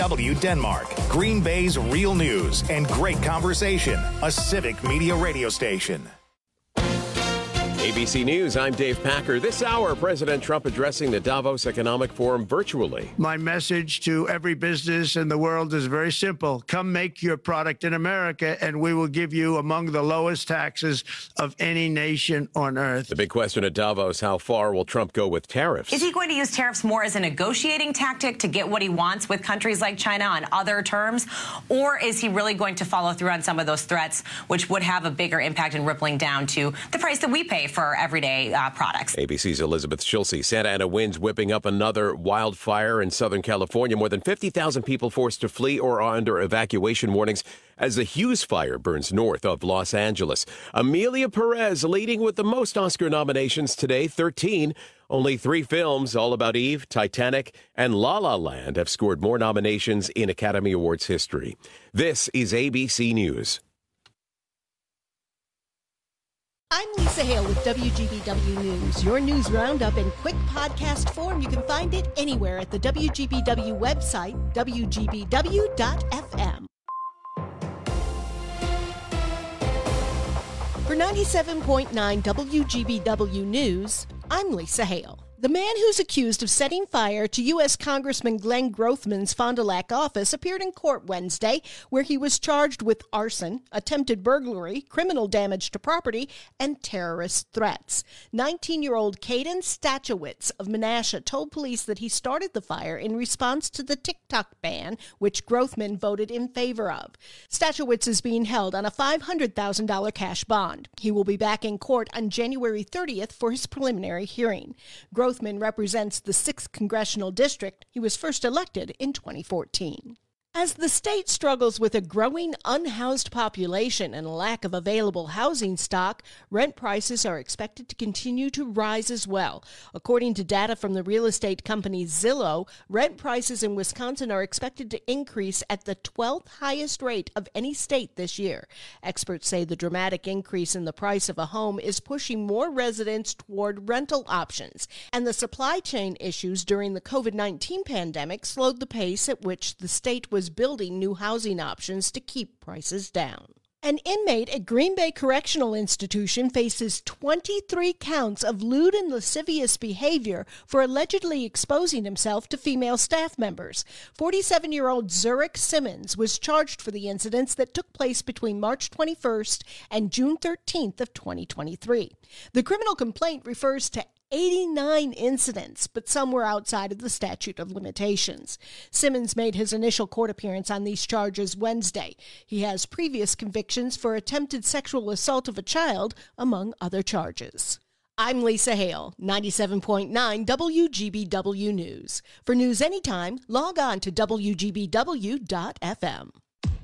DW Denmark, Green Bay's real news and great conversation. A Civic Media radio station. ABC News, I'm Dave Packer. This hour, President Trump addressing the Davos Economic Forum virtually. My message to every business in the world is very simple. Come make your product in America, and we will give you among the lowest taxes of any nation on earth. The big question at Davos, how far will Trump go with tariffs? Is he going to use tariffs more as a negotiating tactic to get what he wants with countries like China on other terms? Or is he really going to follow through on some of those threats, which would have a bigger impact and rippling down to the price that we pay for everyday products? ABC's Elizabeth Schulze. Santa Ana winds whipping up another wildfire in Southern California. More than 50,000 people forced to flee or are under evacuation warnings as the Hughes fire burns north of Los Angeles. Amelia Perez leading with the most Oscar nominations today, 13. Only 3 films, All About Eve, Titanic, and La La Land, have scored more nominations in Academy Awards history. This is ABC News. I'm Lisa Hale with WGBW News, your news roundup in quick podcast form. You can find it anywhere at the WGBW website, WGBW.FM. For 97.9 WGBW News, I'm Lisa Hale. The man who's accused of setting fire to U.S. Congressman Glenn Grothman's Fond du Lac office appeared in court Wednesday, where he was charged with arson, attempted burglary, criminal damage to property, and terrorist threats. 19-year-old Caden Stachowicz of Menasha told police that he started the fire in response to the TikTok ban, which Grothman voted in favor of. Stachowicz is being held on a $500,000 cash bond. He will be back in court on January 30th for his preliminary hearing. Grothman represents the 6th Congressional District. He was first elected in 2014. As the state struggles with a growing unhoused population and a lack of available housing stock, rent prices are expected to continue to rise as well. According to data from the real estate company Zillow, rent prices in Wisconsin are expected to increase at the 12th highest rate of any state this year. Experts say the dramatic increase in the price of a home is pushing more residents toward rental options, and the supply chain issues during the COVID-19 pandemic slowed the pace at which the state was building new housing options to keep prices down. An inmate at Green Bay Correctional Institution faces 23 counts of lewd and lascivious behavior for allegedly exposing himself to female staff members. 47-year-old Zurich Simmons was charged for the incidents that took place between March 21st and June 13th of 2023. The criminal complaint refers to 89 incidents, but some were outside of the statute of limitations. Simmons made his initial court appearance on these charges Wednesday. He has previous convictions for attempted sexual assault of a child, among other charges. I'm Lisa Hale, 97.9 WGBW News. For news anytime, log on to WGBW.FM.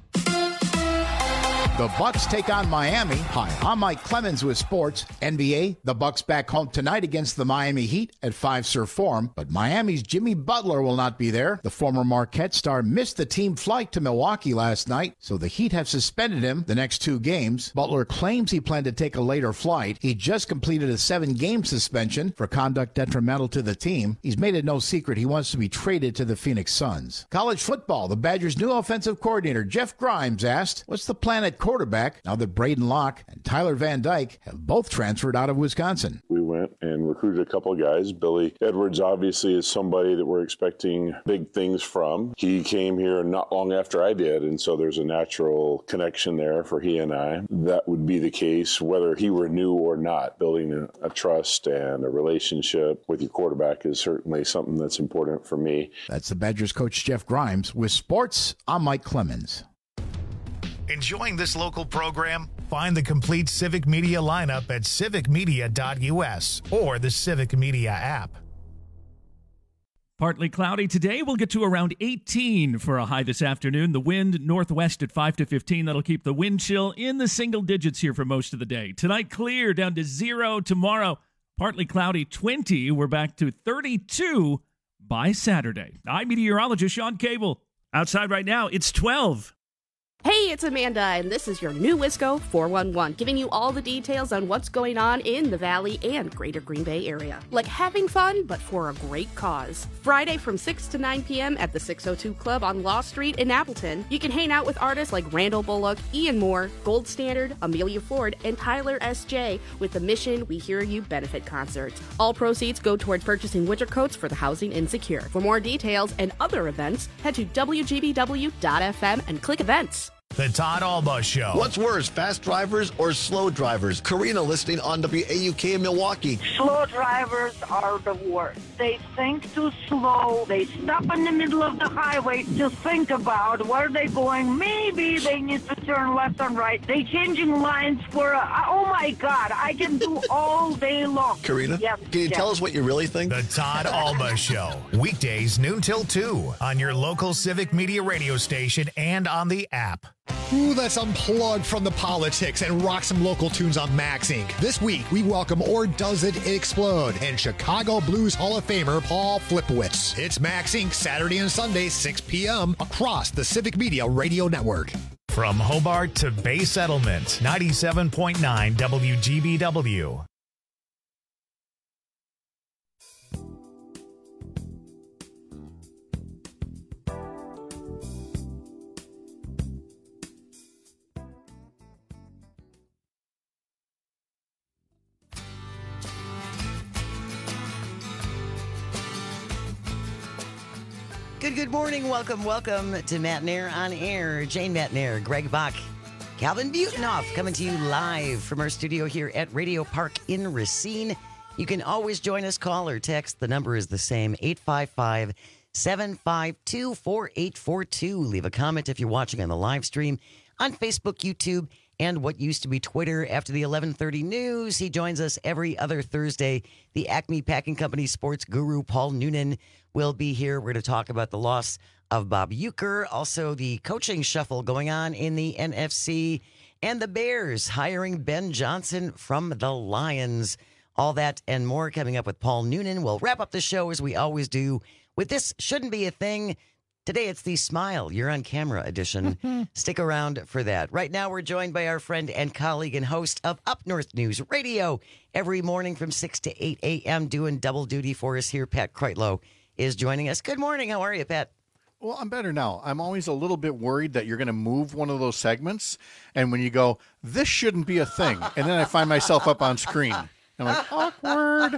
The Bucks take on Miami. Hi, I'm Mike Clemens with sports. NBA, the Bucks back home tonight against the Miami Heat at Fiserv Forum, but Miami's Jimmy Butler will not be there. The former Marquette star missed the team flight to Milwaukee last night, so the Heat have suspended him the next 2 games. Butler claims he planned to take a later flight. He just completed a 7-game suspension for conduct detrimental to the team. He's made it no secret he wants to be traded to the Phoenix Suns. College football, the Badgers' new offensive coordinator Jeff Grimes asked, what's the plan at quarterback now that Braden Locke and Tyler Van Dyke have both transferred out of Wisconsin? We went and recruited a couple of guys. Billy Edwards obviously is somebody that we're expecting big things from. He came here not long after I did, and so there's a natural connection there for he and I. That would be the case whether he were new or not. Building a trust and a relationship with your quarterback is certainly something that's important for me. That's the Badgers coach Jeff Grimes. With sports, I'm Mike Clemens. Enjoying this local program? Find the complete Civic Media lineup at civicmedia.us or the Civic Media app. Partly cloudy today. We'll get to around 18 for a high this afternoon. The wind northwest at 5 to 15. That'll keep the wind chill in the single digits here for most of the day. Tonight, clear down to 0. Tomorrow, partly cloudy 20. We're back to 32 by Saturday. I'm meteorologist Sean Cable. Outside right now, it's 12. Hey, it's Amanda, and this is your new Wisco 411, giving you all the details on what's going on in the Valley and Greater Green Bay area. Like having fun, but for a great cause. Friday from 6 to 9 p.m. at the 602 Club on Law Street in Appleton. You can hang out with artists like Randall Bullock, Ian Moore, Gold Standard, Amelia Ford, and Tyler S.J. with the Mission We Hear You benefit concert. All proceeds go toward purchasing winter coats for the housing insecure. For more details and other events, head to WGBW.FM and click events. The Todd Alba Show. What's worse, fast drivers or slow drivers? Karina listening on WAUK in Milwaukee. Slow drivers are the worst. They think too slow. They stop in the middle of the highway to think about where they're going. Maybe they need to turn left and right. They changing lines for, oh my God, I can do all day long. Karina, can you tell us what you really think? The Todd Alba Show. Weekdays noon till 2 on your local Civic Media radio station and on the app. Ooh, let's unplug from the politics and rock some local tunes on Max Inc. This week, we welcome Or Does It Explode and Chicago Blues Hall of Famer Paul Flipowitz. It's Max Inc. Saturday and Sunday, 6 p.m. across the Civic Media Radio Network. From Hobart to Bay Settlement, 97.9 WGBW. Good morning. Welcome to Matt Nair on Air. Jane Matt Nair, Greg Bach, Calvin Butenoff coming to you live from our studio here at Radio Park in Racine. You can always join us, call or text. The number is the same, 855-752-4842. Leave a comment if you're watching on the live stream on Facebook, YouTube, and what used to be Twitter. After the 11:30 news, he joins us every other Thursday. The Acme Packing Company sports guru, Paul Noonan, will be here. We're going to talk about the loss of Bob Uecker, also the coaching shuffle going on in the NFC, and the Bears hiring Ben Johnson from the Lions. All that and more coming up with Paul Noonan. We'll wrap up the show as we always do with This Shouldn't Be a Thing. Today it's the Smile, You're on Camera edition. Stick around for that. Right now we're joined by our friend and colleague and host of Up North News Radio every morning from 6 to 8 a.m. doing double duty for us here. Pat Kreitlow is joining us. Good morning. How are you, Pat? Well, I'm better now. I'm always a little bit worried that you're going to move one of those segments, and when you go, this shouldn't be a thing, and then I find myself up on screen. I'm like, awkward.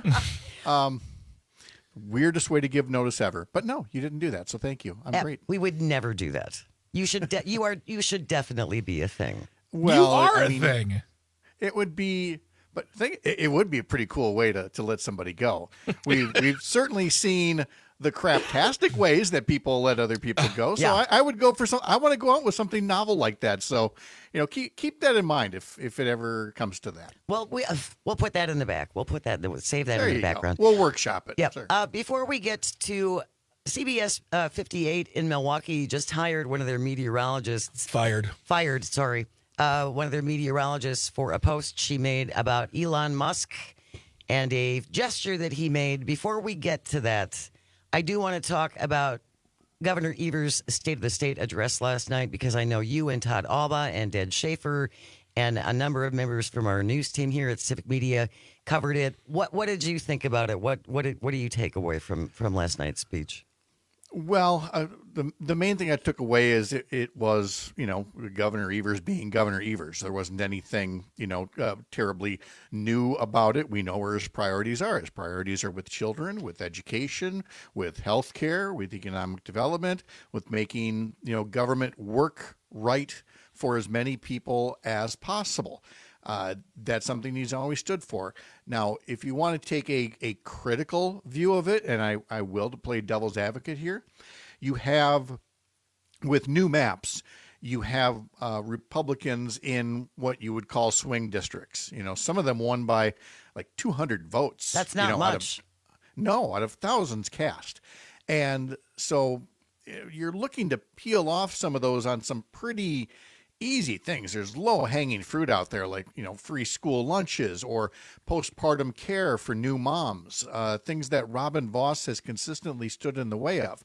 Weirdest way to give notice ever. But no, you didn't do that, so thank you. I'm great. We would never do that. You should you should definitely be a thing. Well, you are a thing. It would be... But it would be a pretty cool way to let somebody go. We've certainly seen the craptastic ways that people let other people go. So yeah. I would go for I want to go out with something novel like that. So, keep that in mind if it ever comes to that. Well, we'll put that in the back. We'll save that in the background. We'll workshop it. Yeah. Before we get to CBS 58 in Milwaukee, just hired one of their meteorologists. Fired. Sorry. One of their meteorologists for a post she made about Elon Musk and a gesture that he made. Before we get to that, I do want to talk about Governor Evers' State of the State address last night, because I know you and Todd Alba and Ed Schaefer and a number of members from our news team here at Civic Media covered it. What did you think about it? What do you take away from last night's speech? Well, the main thing I took away is it was, Governor Evers being Governor Evers. There wasn't anything, terribly new about it. We know where his priorities are. His priorities are with children, with education, with health care, with economic development, with making, government work right for as many people as possible. That's something he's always stood for. Now, if you want to take a critical view of it, and I will to play devil's advocate here, you have, with new maps, you have Republicans in what you would call swing districts. Some of them won by like 200 votes. That's not much. Out of thousands cast. And so you're looking to peel off some of those on some pretty easy things. There's low-hanging fruit out there, like, free school lunches or postpartum care for new moms, things that Robin Vos has consistently stood in the way of.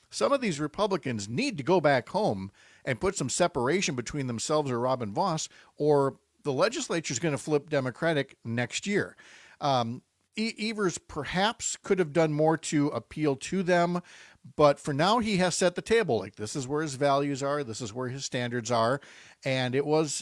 some of these Republicans need to go back home and put some separation between themselves or Robin Vos, or the legislature is going to flip Democratic next year. Evers perhaps could have done more to appeal to them, but for now he has set the table. Like, this is where his values are, this is where his standards are, and it was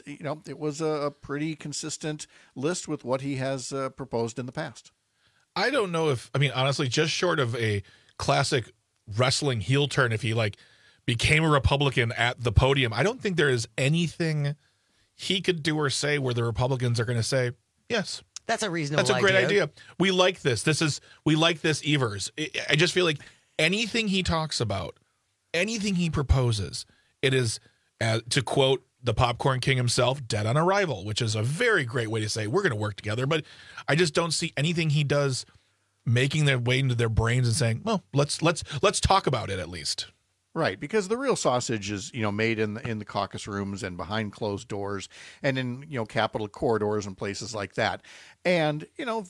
a pretty consistent list with what he has proposed in the past. I don't know if, honestly, just short of a classic wrestling heel turn, if he became a Republican at the podium, I don't think there is anything he could do or say where the Republicans are going to say, yes, that's a reasonable idea. That's a great idea. We like this. We like this, Evers. I just feel like anything he talks about, anything he proposes, it is, to quote the Popcorn King himself, dead on arrival, which is a very great way to say we're going to work together. But I just don't see anything he does making their way into their brains and saying, well, let's talk about it at least. Right, because the real sausage is, made in the caucus rooms and behind closed doors and in, Capitol corridors and places like that. And,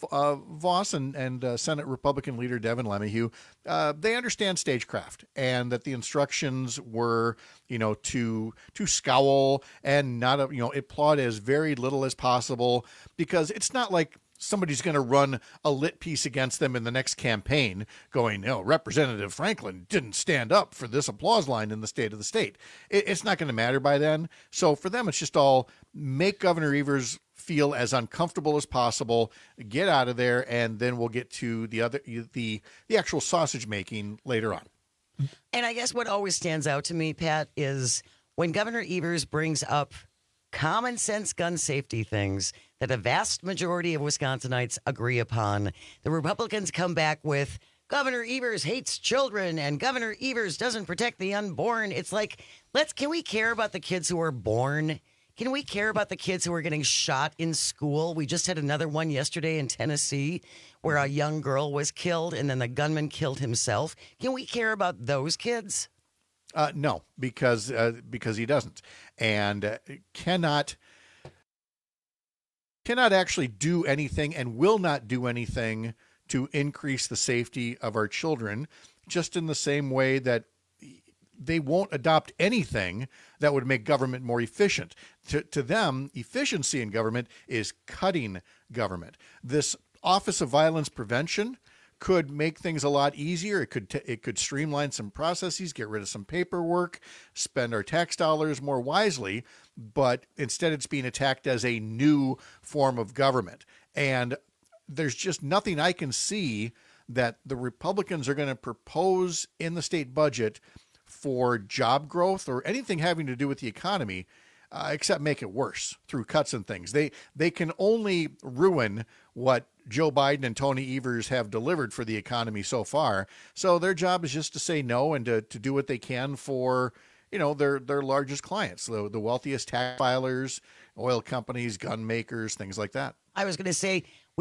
Vos and Senate Republican leader Devin LeMahieu, they understand stagecraft, and that the instructions were, to scowl and not, applaud as very little as possible, because it's not like somebody's going to run a lit piece against them in the next campaign going, Representative Franklin didn't stand up for this applause line in the state of the state. It's not going to matter by then. So for them, it's just all make Governor Evers feel as uncomfortable as possible, get out of there, and then we'll get to the actual sausage making later on. And I guess what always stands out to me, Pat, is when Governor Evers brings up common sense gun safety things that a vast majority of Wisconsinites agree upon, the Republicans come back with Governor Evers hates children and Governor Evers doesn't protect the unborn. It's like, can we care about the kids who are born? Can we care about the kids who are getting shot in school? We just had another one yesterday in Tennessee where a young girl was killed and then the gunman killed himself. Can we care about those kids? No, because he doesn't, and cannot actually do anything and will not do anything to increase the safety of our children, just in the same way that they won't adopt anything that would make government more efficient. To them, efficiency in government is cutting government. This Office of Violence Prevention could make things a lot easier. It could streamline some processes, get rid of some paperwork, spend our tax dollars more wisely, but instead it's being attacked as a new form of government. And there's just nothing I can see that the Republicans are going to propose in the state budget for job growth or anything having to do with the economy, except make it worse through cuts and things. They can only ruin what Joe Biden and Tony Evers have delivered for the economy so far. So their job is just to say no and to do what they can for, their largest clients, the wealthiest tax filers, oil companies, gun makers, things like that. I was going to say,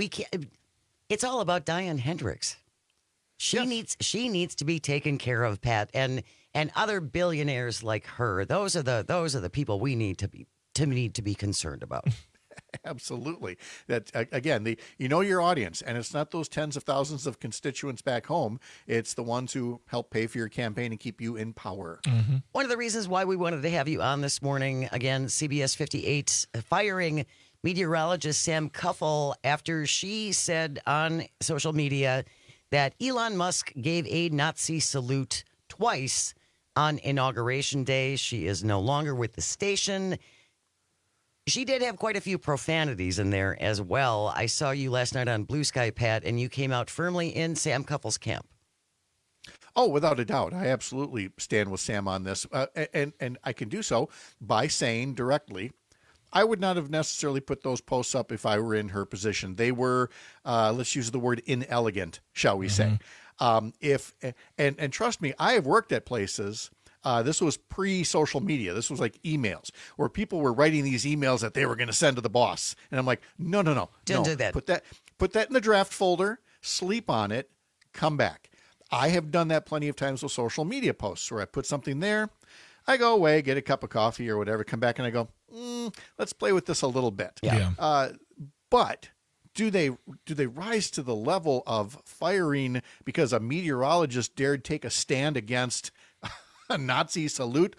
it's all about Diane Hendricks. She needs to be taken care of, Pat, and other billionaires like her. Those are the people we need to be concerned about. Absolutely. That again, your audience, and it's not those tens of thousands of constituents back home. It's the ones who help pay for your campaign and keep you in power. Mm-hmm. One of the reasons why we wanted to have you on this morning, again, CBS 58 firing meteorologist Sam Kuffel after she said on social media that Elon Musk gave a Nazi salute twice on Inauguration Day. She is no longer with the station. She did have quite a few profanities in there as well. I saw you last night on Blue Sky, Pat, and you came out firmly in Sam Kuffel's camp. Oh, without a doubt. I absolutely stand with Sam on this. And I can do so by saying directly, I would not have necessarily put those posts up if I were in her position. They were, let's use the word inelegant, shall we say. And trust me, I have worked at places. This was pre-social media. This was like emails where people were writing these emails that they were going to send to the boss. And I'm like, no. Don't do that. Put that in the draft folder, sleep on it, come back. I have done that plenty of times with social media posts where I put something there. I go away, get a cup of coffee or whatever, come back and I go, let's play with this a little bit. Yeah. But do they rise to the level of firing because a meteorologist dared take a stand against a Nazi salute.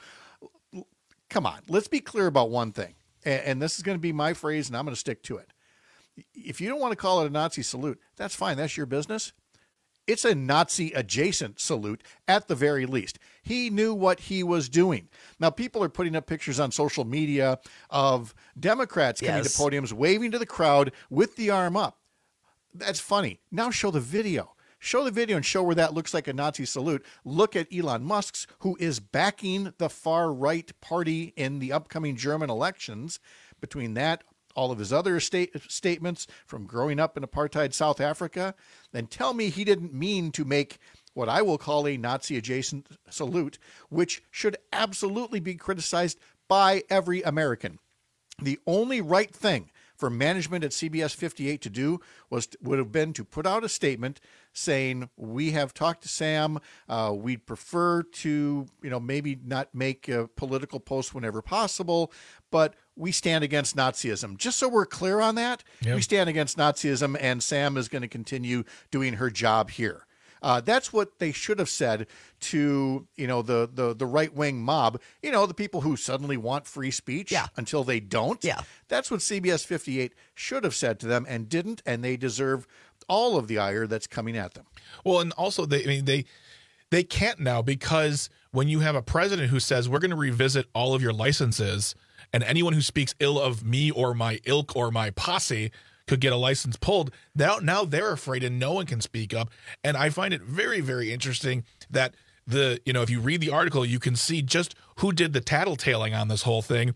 Come on, let's be clear about one thing. And this is going to be my phrase, and I'm going to stick to it. If you don't want to call it a Nazi salute, that's fine. That's your business. It's a Nazi-adjacent salute at the very least. He knew what he was doing. Now, people are putting up pictures on social media of Democrats coming to podiums, waving to the crowd with the arm up. That's funny. Now show the video. Show the video and show where that looks like a Nazi salute. Look at Elon Musk's, who is backing the far-right party in the upcoming German elections. Between that, all of his other statements from growing up in apartheid South Africa, then tell me he didn't mean to make what I will call a Nazi-adjacent salute, which should absolutely be criticized by every American. The only right thing for management at CBS 58 to do would have been to put out a statement saying, we have talked to Sam. We'd prefer to, maybe not make a political post whenever possible, but we stand against Nazism. Just so we're clear on that, we stand against Nazism, and Sam is going to continue doing her job here. That's what they should have said to, the right-wing mob, the people who suddenly want free speech until they don't. Yeah. That's what CBS 58 should have said to them and didn't, and they deserve all of the ire that's coming at them. Well, and also they can't now, because when you have a president who says we're going to revisit all of your licenses, and anyone who speaks ill of me or my ilk or my posse could get a license pulled, now they're afraid and no one can speak up. And I find it very, very interesting that if you read the article, you can see just who did the tattletaling on this whole thing.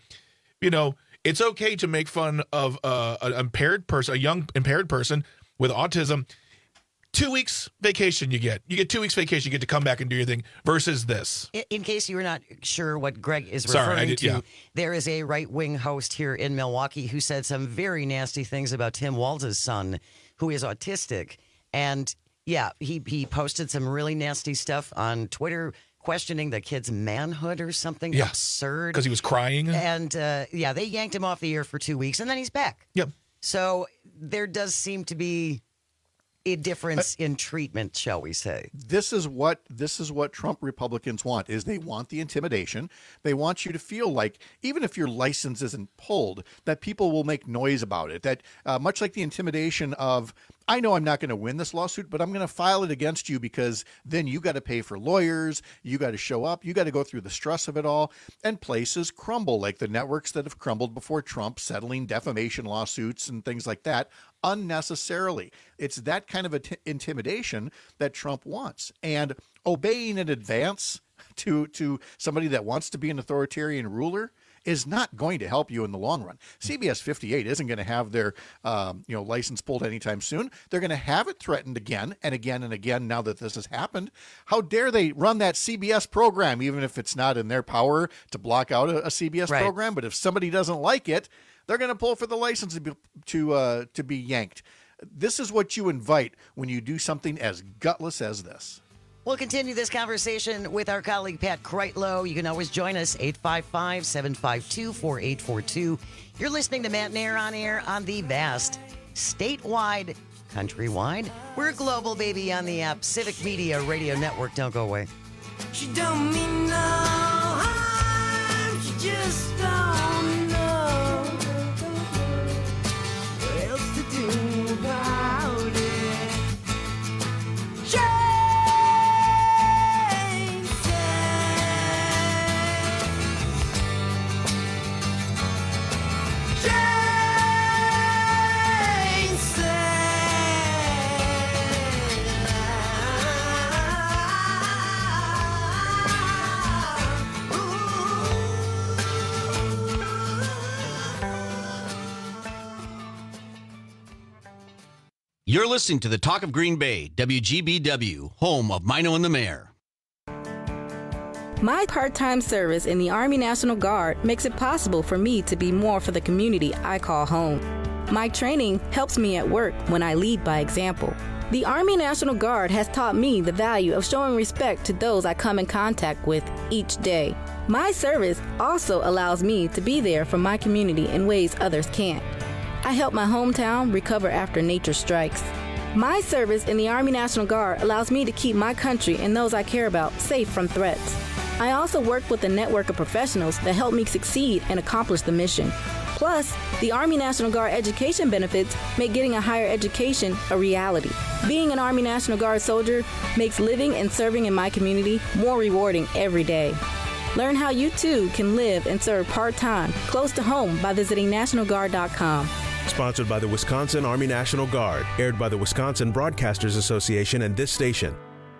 It's okay to make fun of an impaired person, a young impaired person with autism. 2 weeks vacation you get 2 weeks vacation, you get to come back and do your thing, versus this. In case you were not sure what Greg is referring to, there is a right-wing host here in Milwaukee who said some very nasty things about Tim Walz's son, who is autistic. And he posted some really nasty stuff on Twitter, questioning the kid's manhood or something absurd. Because he was crying. And they yanked him off the air for 2 weeks, and then he's back. Yep. So there does seem to be a difference in treatment, shall we say. This is what Trump Republicans want, is they want the intimidation. They want you to feel like, even if your license isn't pulled, that people will make noise about it. That much like the intimidation of, I know I'm not going to win this lawsuit, but I'm going to file it against you, because then you got to pay for lawyers, you got to show up, you got to go through the stress of it all, and places crumble, like the networks that have crumbled before Trump, settling defamation lawsuits and things like that unnecessarily. It's that kind of intimidation that Trump wants. And obeying in advance to somebody that wants to be an authoritarian ruler is not going to help you in the long run. CBS 58 isn't going to have their license pulled anytime soon. They're going to have it threatened again and again and again now that this has happened. How dare they run that CBS program, even if it's not in their power to block out a CBS program. But if somebody doesn't like it, they're going to pull for the license to be yanked. This is what you invite when you do something as gutless as this. We'll continue this conversation with our colleague Pat Kreitlow. You can always join us, 855-752-4842. You're listening to Matt and Air on Air on the vast, statewide, countrywide. We're global, baby, on the app. Civic Media Radio Network. Don't go away. She don't mean no harm. She just don't know what else to do about it. You're listening to the Talk of Green Bay, WGBW, home of Mino and the Mayor. My part-time service in the Army National Guard makes it possible for me to be more for the community I call home. My training helps me at work when I lead by example. The Army National Guard has taught me the value of showing respect to those I come in contact with each day. My service also allows me to be there for my community in ways others can't. I help my hometown recover after nature strikes. My service in the Army National Guard allows me to keep my country and those I care about safe from threats. I also work with a network of professionals that help me succeed and accomplish the mission. Plus, the Army National Guard education benefits make getting a higher education a reality. Being an Army National Guard soldier makes living and serving in my community more rewarding every day. Learn how you too can live and serve part-time, close to home by visiting NationalGuard.com. Sponsored by the Wisconsin Army National Guard. Aired by the Wisconsin Broadcasters Association and this station.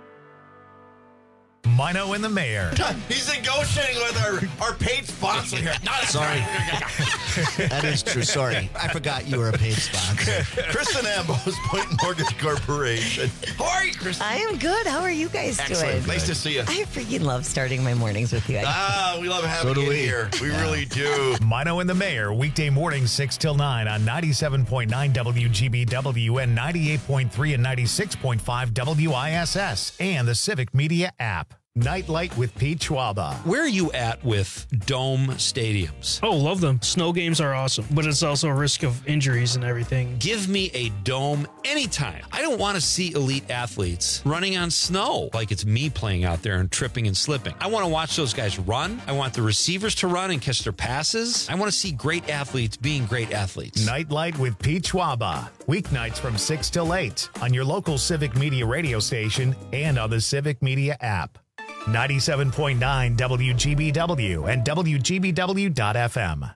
Mino and the Mayor. He's negotiating with our paid sponsor here. Sorry. That is true. Sorry. I forgot you were a paid sponsor. Kristen Ambos, Point Mortgage Corporation. How are you, Kristen? I am good. How are you guys Excellent. doing? Nice to see you. I freaking love starting my mornings with you. We love having you here. We really do. Mino and the Mayor, weekday mornings 6 till 9 on 97.9 WGBW and 98.3 and 96.5 WISS and the Civic Media app. Nightlight with Pete Schwaba. Where are you at with dome stadiums? Oh, love them. Snow games are awesome, but it's also a risk of injuries and everything. Give me a dome anytime. I don't want to see elite athletes running on snow like it's me playing out there and tripping and slipping. I want to watch those guys run. I want the receivers to run and catch their passes. I want to see great athletes being great athletes. Nightlight with Pete Schwaba. Weeknights from 6 till 8 on your local Civic Media radio station and on the Civic Media app. 97.9 WGBW and WGBW.FM.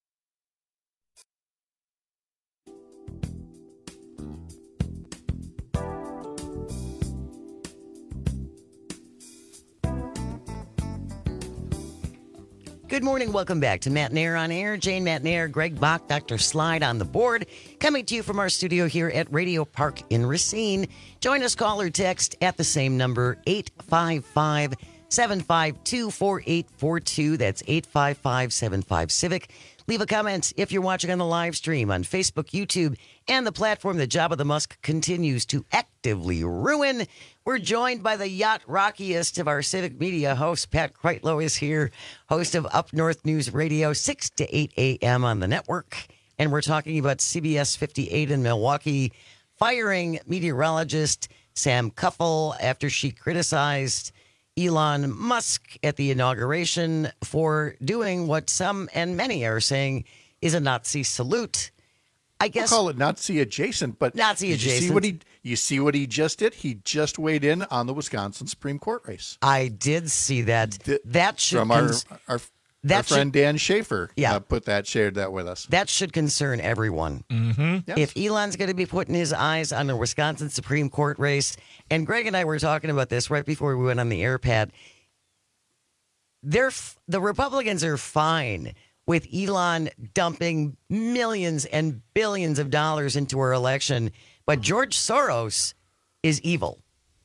Good morning. Welcome back to Matt Nair on Air. Jane Matt Nair, Greg Bach, Dr. Slide on the board. Coming to you from our studio here at Radio Park in Racine. Join us, call or text at the same number, 855-752-4842. That's 855-75-CIVIC. Leave a comment if you're watching on the live stream on Facebook, YouTube, and the platform that Jabba the Musk continues to actively ruin. We're joined by the yacht rockiest of our Civic Media hosts. Pat Kreitlow is here, host of Up North News Radio, 6 to 8 a.m. on the network. And we're talking about CBS 58 in Milwaukee firing meteorologist Sam Kuffel after she criticized Elon Musk at the inauguration for doing what some and many are saying is a Nazi salute. I guess we'll call it Nazi adjacent, but Nazi adjacent. You see what he just did? He just weighed in on the Wisconsin Supreme Court race. I did see that. That should from our friend Dan Schaefer. Shared that with us. That should concern everyone. Mm-hmm. Yes. If Elon's going to be putting his eyes on the Wisconsin Supreme Court race, and Greg and I were talking about this right before we went on the air, Pat, the Republicans are fine with Elon dumping millions and billions of dollars into our election, but George Soros is evil.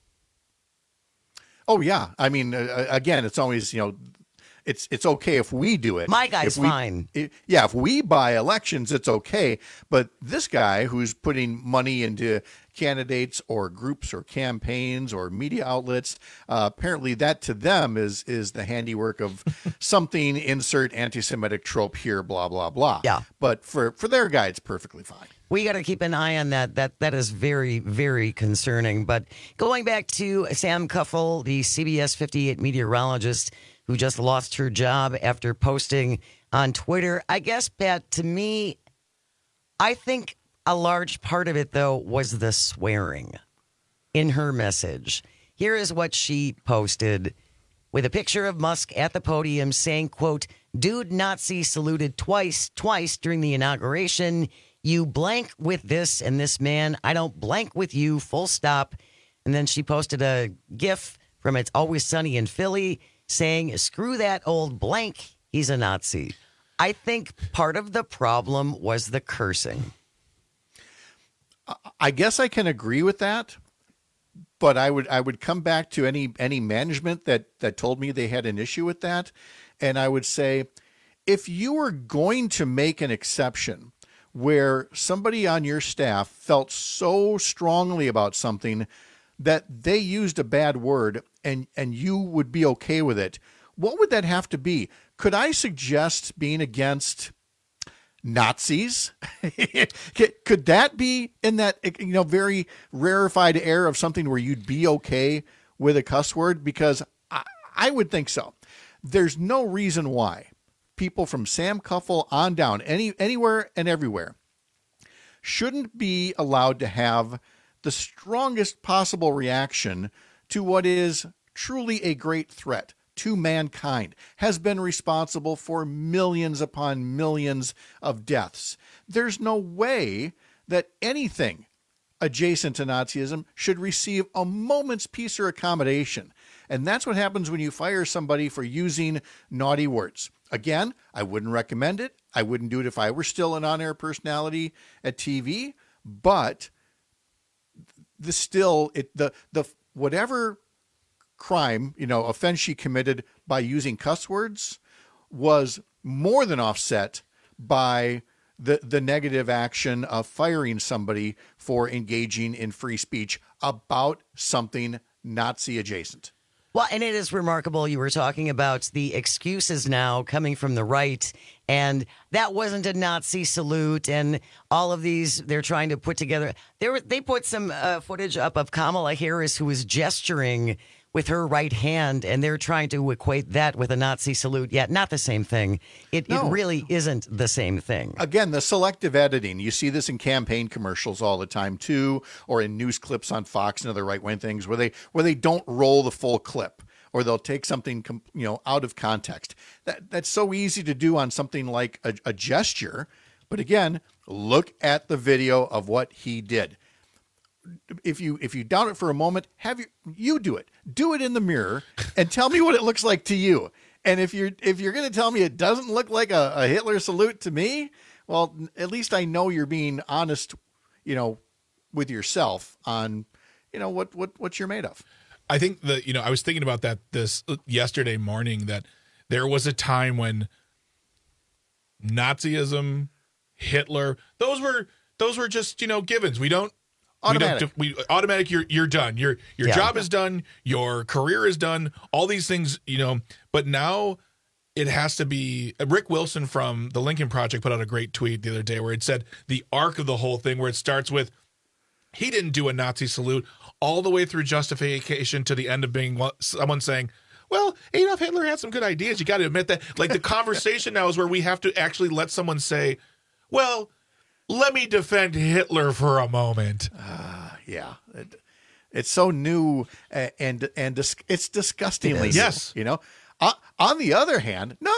Oh, yeah. I mean, again, it's always, it's okay if we do it. My guy's fine. If we buy elections, it's okay. But this guy who's putting money into candidates or groups or campaigns or media outlets, apparently that to them is the handiwork of something, insert anti-Semitic trope here, blah, blah, blah. Yeah. But for their guy, it's perfectly fine. We got to keep an eye on that. That is very, very concerning. But going back to Sam Kuffel, the CBS 58 meteorologist who just lost her job after posting on Twitter, I guess, Pat, to me, I think a large part of it, though, was the swearing in her message. Here is what she posted with a picture of Musk at the podium saying, quote, "Dude Nazi saluted twice during the inauguration. You blank with this and this man. I don't blank with you, full stop." And then she posted a GIF from It's Always Sunny in Philly saying, "Screw that old blank. He's a Nazi." I think part of the problem was the cursing. I guess I can agree with that, but I would come back to any management that told me they had an issue with that, and I would say, if you were going to make an exception where somebody on your staff felt so strongly about something that they used a bad word and you would be okay with it, what would that have to be? Could I suggest being against Nazis? Could that be in that very rarefied air of something where you'd be okay with a cuss word? Because I would think so. There's no reason why people from Sam Kuffel on down, anywhere and everywhere, shouldn't be allowed to have the strongest possible reaction to what is truly a great threat to mankind, has been responsible for millions upon millions of deaths. There's no way that anything adjacent to Nazism should receive a moment's peace or accommodation. And that's what happens when you fire somebody for using naughty words. Again, I wouldn't recommend it. I wouldn't do it if I were still an on-air personality at TV, but the whatever crime, offense she committed by using cuss words was more than offset by the negative action of firing somebody for engaging in free speech about something Nazi adjacent. Well, and it is remarkable. You were talking about the excuses now coming from the right, and that wasn't a Nazi salute, and all of these they're trying to put together. They put some footage up of Kamala Harris, who was gesturing with her right hand, and they're trying to equate that with a Nazi salute. Yet not the same thing. It really isn't the same thing. Again, the selective editing. You see this in campaign commercials all the time too, or in news clips on Fox and other right-wing things where they don't roll the full clip, or they'll take something out of context. That's so easy to do on something like a gesture. But again, look at the video of what he did. If you doubt it for a moment, you do it. Do it in the mirror and tell me what it looks like to you. And if you're going to tell me it doesn't look like a Hitler salute to me, well, at least I know you're being honest, with yourself on, what you're made of. I think that, I was thinking about this yesterday morning, that there was a time when Nazism, Hitler, those were just, givens. Automatic. You're done. Your job is done. Your career is done. All these things, but now it has to be. Rick Wilson from the Lincoln Project put out a great tweet the other day where it said the arc of the whole thing, where it starts with, he didn't do a Nazi salute, all the way through justification to the end of being someone saying, well, Adolf Hitler had some good ideas. You got to admit that. Like, the conversation now is where we have to actually let someone say, well, let me defend Hitler for a moment. Yeah. It's so new and it's disgustingly new. Yes. On the other hand, no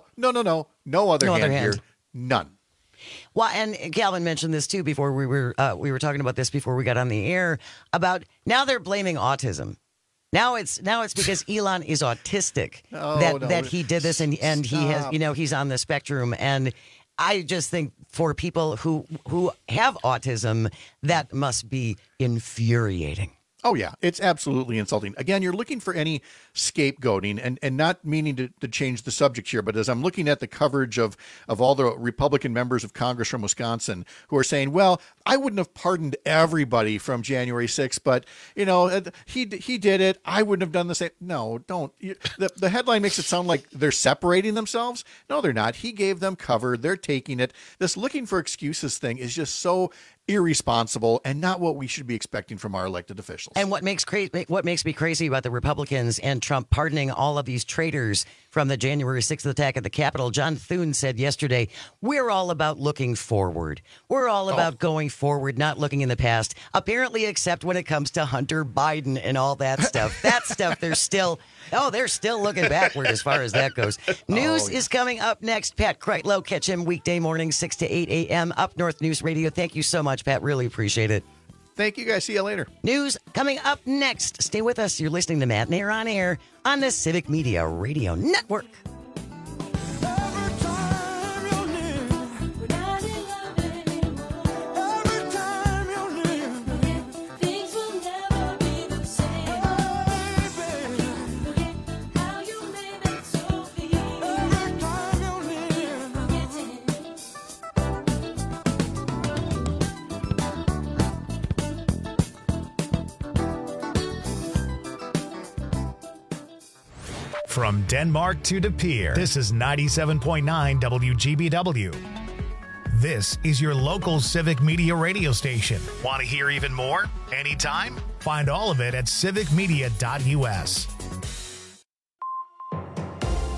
other hand here. None. Well, and Calvin mentioned this too before we were talking about this before we got on the air, about now they're blaming autism. Now it's because Elon is autistic that he did this and he has, he's on the spectrum. And I just think for people who have autism, that must be infuriating. Oh, yeah. It's absolutely insulting. Again, you're looking for any scapegoating and not meaning to change the subject here. But as I'm looking at the coverage of all the Republican members of Congress from Wisconsin who are saying, well, I wouldn't have pardoned everybody from January 6th, but, he did it. I wouldn't have done the same. No, don't. The headline makes it sound like they're separating themselves. No, they're not. He gave them cover. They're taking it. This looking for excuses thing is just so irresponsible and not what we should be expecting from our elected officials. And what makes me crazy about the Republicans and Trump pardoning all of these traitors from the January 6th attack at the Capitol, John Thune said yesterday, we're all about looking forward. We're all about going forward, not looking in the past. Apparently, except when it comes to Hunter Biden and all that stuff. That stuff, they're still looking backward as far as that goes. News is coming up next. Pat Kreitlow, catch him weekday morning, 6 to 8 a.m. Up North News Radio. Thank you so much, Pat. Really appreciate it. Thank you, guys. See you later. News coming up next. Stay with us. You're listening to Matt and Air on Air on the Civic Media Radio Network. From Denmark to De Pere, this is 97.9 WGBW. This is your local Civic Media radio station. Want to hear even more? Anytime? Find all of it at civicmedia.us.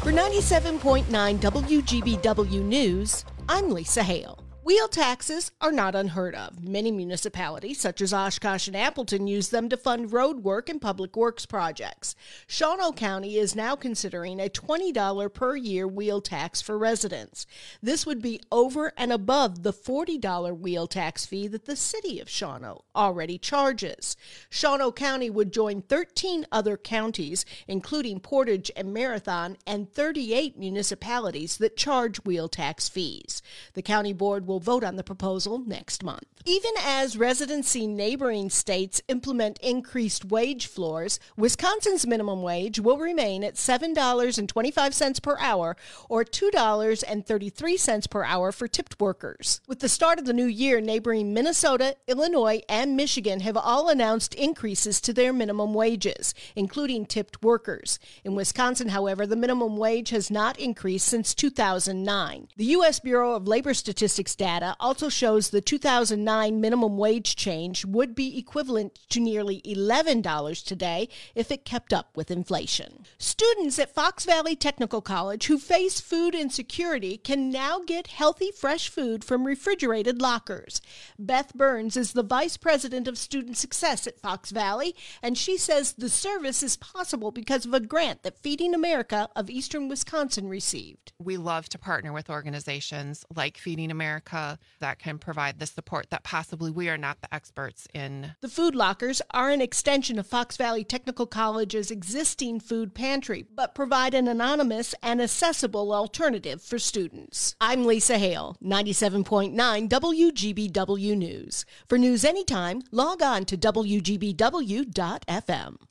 For 97.9 WGBW News, I'm Lisa Hale. Wheel taxes are not unheard of. Many municipalities, such as Oshkosh and Appleton, use them to fund road work and public works projects. Shawano County is now considering a $20 per year wheel tax for residents. This would be over and above the $40 wheel tax fee that the city of Shawano already charges. Shawano County would join 13 other counties, including Portage and Marathon, and 38 municipalities that charge wheel tax fees. The county board will vote on the proposal next month. Even as residents see neighboring states implement increased wage floors, Wisconsin's minimum wage will remain at $7.25 per hour or $2.33 per hour for tipped workers. With the start of the new year, neighboring Minnesota, Illinois, and Michigan have all announced increases to their minimum wages, including tipped workers. In Wisconsin, however, the minimum wage has not increased since 2009. The U.S. Bureau of Labor Statistics data also shows the 2009 minimum wage change would be equivalent to nearly $11 today if it kept up with inflation. Students at Fox Valley Technical College who face food insecurity can now get healthy, fresh food from refrigerated lockers. Beth Burns is the Vice President of Student Success at Fox Valley, and she says the service is possible because of a grant that Feeding America of Eastern Wisconsin received. We love to partner with organizations like Feeding America that can provide the support that possibly we are not the experts in. The food lockers are an extension of Fox Valley Technical College's existing food pantry, but provide an anonymous and accessible alternative for students. I'm Lisa Hale, 97.9 WGBW News. For news anytime, log on to WGBW.FM.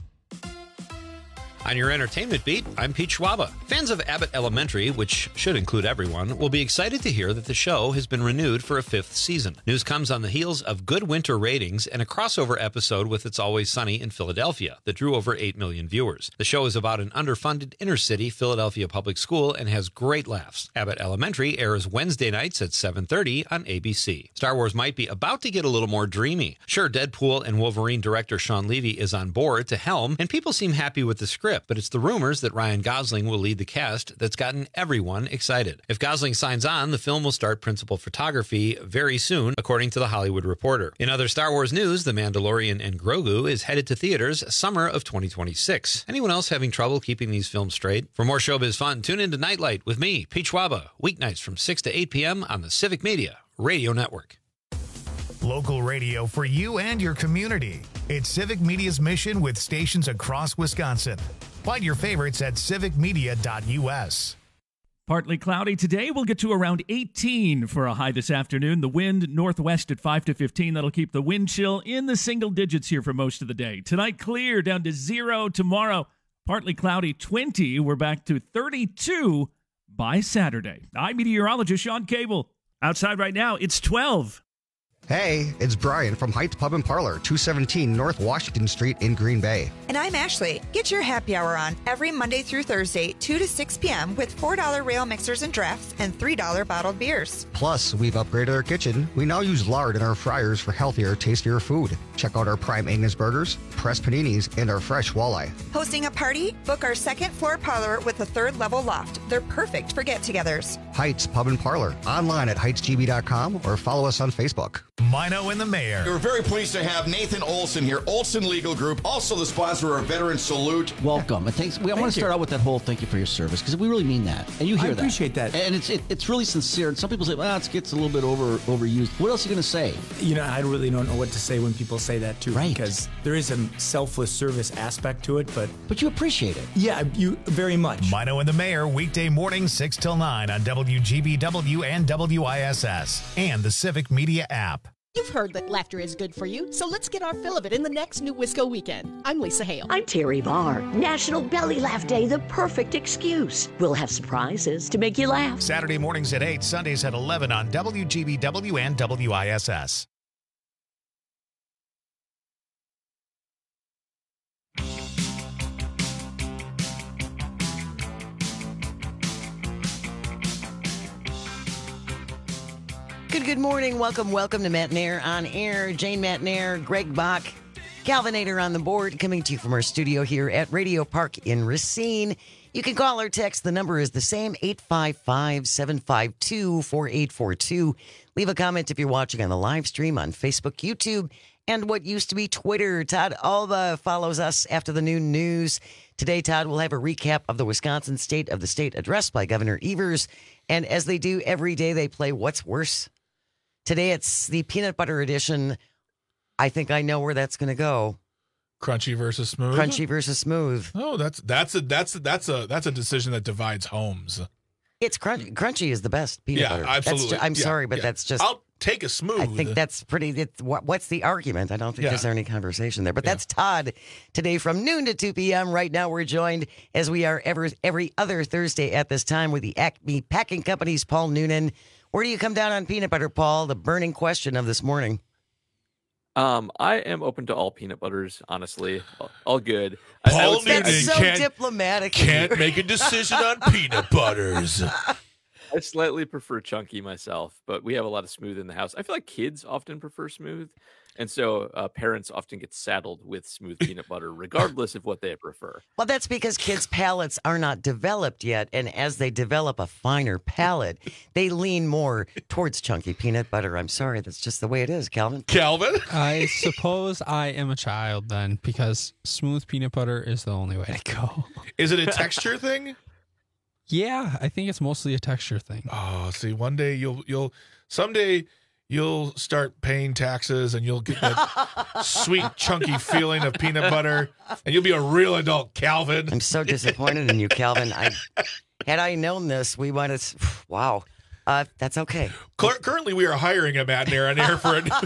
On your entertainment beat, I'm Pete Schwaba. Fans of Abbott Elementary, which should include everyone, will be excited to hear that the show has been renewed for a 5th season. News comes on the heels of good winter ratings and a crossover episode with It's Always Sunny in Philadelphia that drew over 8 million viewers. The show is about an underfunded inner-city Philadelphia public school and has great laughs. Abbott Elementary airs Wednesday nights at 7:30 on ABC. Star Wars might be about to get a little more dreamy. Sure, Deadpool and Wolverine director Sean Levy is on board to helm, and people seem happy with the script, but it's the rumors that Ryan Gosling will lead the cast that's gotten everyone excited. If Gosling signs on, the film will start principal photography very soon, according to The Hollywood Reporter. In other Star Wars news, The Mandalorian and Grogu is headed to theaters summer of 2026. Anyone else having trouble keeping these films straight? For more showbiz fun, tune in to Nightlight with me, Pete Schwaba, weeknights from 6 to 8 p.m. on the Civic Media Radio Network. Local radio for you and your community. It's Civic Media's mission with stations across Wisconsin. Find your favorites at civicmedia.us. Partly cloudy today. We'll get to around 18 for a high this afternoon. The wind northwest at 5 to 15. That'll keep the wind chill in the single digits here for most of the day. Tonight, clear down to 0 tomorrow. Partly cloudy 20. We're back to 32 by Saturday. I'm meteorologist Sean Cable. Outside right now, it's 12. Hey, it's Brian from Heights Pub and Parlor, 217 North Washington Street in Green Bay. And I'm Ashley. Get your happy hour on every Monday through Thursday, 2 to 6 p.m. with $4 rail mixers and drafts and $3 bottled beers. Plus, we've upgraded our kitchen. We now use lard in our fryers for healthier, tastier food. Check out our prime Angus burgers, pressed paninis, and our fresh walleye. Hosting a party? Book our second floor parlor with a 3rd level loft. They're perfect for get-togethers. Heights Pub and Parlor. Online at heightsgb.com or follow us on Facebook. Mino and the Mayor. We're very pleased to have Nathan Olson here, Olson Legal Group, also the sponsor of Veteran Salute. Welcome. I want to start out with that whole thank you for your service, because we really mean that, and you hear that. I appreciate that, and it's really sincere. And some people say, "Well, it gets a little bit overused." What else are you going to say? You know, I really don't know what to say when people say that too, right? Because there is a selfless service aspect to it, but you appreciate it. Yeah, you very much. Mino and the Mayor, weekday mornings 6 till 9 on WGBW and WISS and the Civic Media app. You've heard that laughter is good for you, so let's get our fill of it in the next New Wisco weekend. I'm Lisa Hale. I'm Terry Barr. National Belly Laugh Day, the perfect excuse. We'll have surprises to make you laugh. Saturday mornings at 8, Sundays at 11 on WGBW and WISS. Good morning. Welcome to Matt Nair on Air. Jane Matt Nair, Greg Bach, Calvinator on the board, coming to you from our studio here at Radio Park in Racine. You can call or text. The number is the same, 855-752-4842. Leave a comment if you're watching on the live stream on Facebook, YouTube, and what used to be Twitter. Todd Alba follows us after the noon news. Today, Todd will have a recap of the Wisconsin State of the State address by Governor Evers. And as they do every day, they play What's Worse. Today, it's the peanut butter edition. I think I know where that's going to go. Crunchy versus smooth. Crunchy versus smooth. Oh, that's a decision that divides homes. It's crunchy. Crunchy is the best peanut butter. Absolutely. I'm sorry, but that's just. I'll take a smooth. I think that's pretty. What's the argument? I don't think there's any conversation there. But that's Todd today from noon to 2 p.m. Right now, we're joined as we are every other Thursday at this time with the Acme Packing Company's Paul Noonan. Where do you come down on peanut butter, Paul? The burning question of this morning. I am open to all peanut butters, honestly. All good. Paul Noonan that's so diplomatic. Can't make a decision on peanut butters. I slightly prefer chunky myself, but we have a lot of smooth in the house. I feel like kids often prefer smooth, and so parents often get saddled with smooth peanut butter, regardless of what they prefer. Well, that's because kids' palates are not developed yet, and as they develop a finer palate, they lean more towards chunky peanut butter. I'm sorry, that's just the way it is, Calvin. I suppose I am a child then, because smooth peanut butter is the only way to go. Is it a texture thing? Yeah, I think it's mostly a texture thing. Oh, see, one day someday you'll start paying taxes and you'll get that sweet, chunky feeling of peanut butter, and you'll be a real adult, Calvin. I'm so disappointed in you, Calvin. Had I known this, we might have. Wow. That's okay. Currently, we are hiring a Matt Nair for it.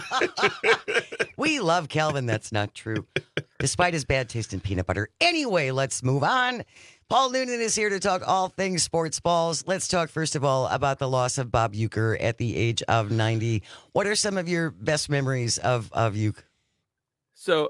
We love Calvin. That's not true, despite his bad taste in peanut butter. Anyway, let's move on. Paul Noonan is here to talk all things sports balls. Let's talk, first of all, about the loss of Bob Uecker at the age of 90. What are some of your best memories of Uecker? So,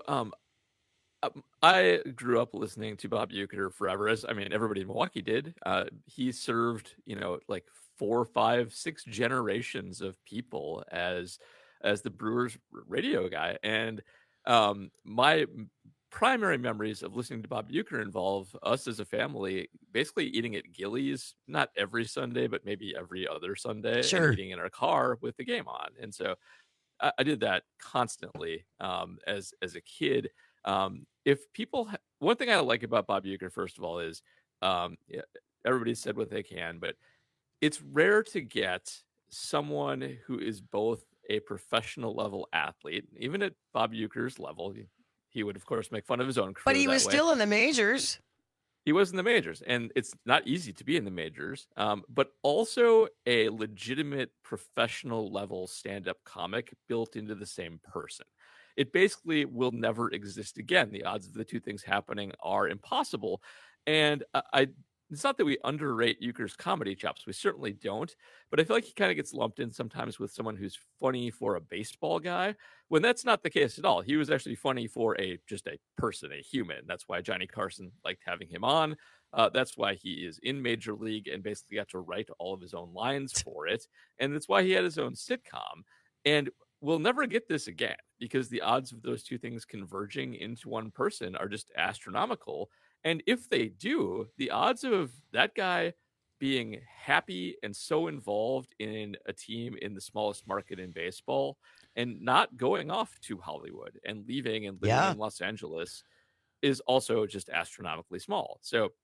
I grew up listening to Bob Uecker forever, as everybody in Milwaukee did. He served, like 4, 5, 6 generations of people as the Brewers radio guy, and my primary memories of listening to Bob Uecker involve us as a family basically eating at Gillies, not every Sunday, but maybe every other Sunday, Sure. and eating in our car with the game on. And so I did that constantly as a kid. If people, one thing I like about Bob Uecker, first of all, is everybody said what they can, but it's rare to get someone who is both a professional level athlete, even at Bob Uecker's level. He would, of course, make fun of his own crew. But he was still in the majors. He was in the majors, and it's not easy to be in the majors, but also a legitimate professional level stand-up comic built into the same person. It basically will never exist again. The odds of the two things happening are impossible. And it's not that we underrate Uecker's comedy chops. We certainly don't. But I feel like he kind of gets lumped in sometimes with someone who's funny for a baseball guy, when that's not the case at all. He was actually funny for just a person, a human. That's why Johnny Carson liked having him on. That's why he is in Major League and basically got to write all of his own lines for it. And that's why he had his own sitcom. And we'll never get this again, because the odds of those two things converging into one person are just astronomical. And if they do, the odds of that guy being happy and so involved in a team in the smallest market in baseball and not going off to Hollywood and leaving and living in Los Angeles is also just astronomically small. So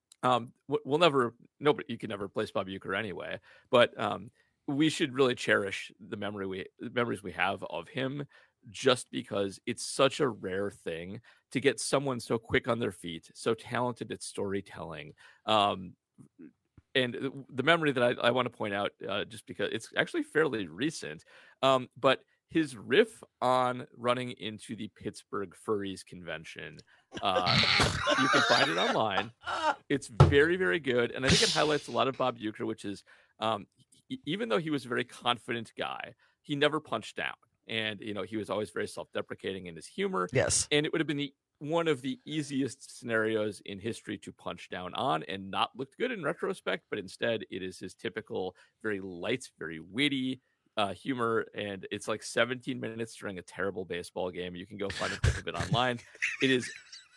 you can never replace Bob Uecker anyway, but we should really cherish the memories we have of him, just because it's such a rare thing to get someone so quick on their feet, so talented at storytelling. And the memory that I want to point out, just because it's actually fairly recent, but his riff on running into the Pittsburgh Furries convention, you can find it online. It's very, very good. And I think it highlights a lot of Bob Uecker, which is even though he was a very confident guy, he never punched down. And, he was always very self-deprecating in his humor. Yes. And it would have been one of the easiest scenarios in history to punch down on and not looked good in retrospect. But instead, it is his typical, very light, very witty, humor, and it's like 17 minutes during a terrible baseball game. You can go find a clip of it online. It is.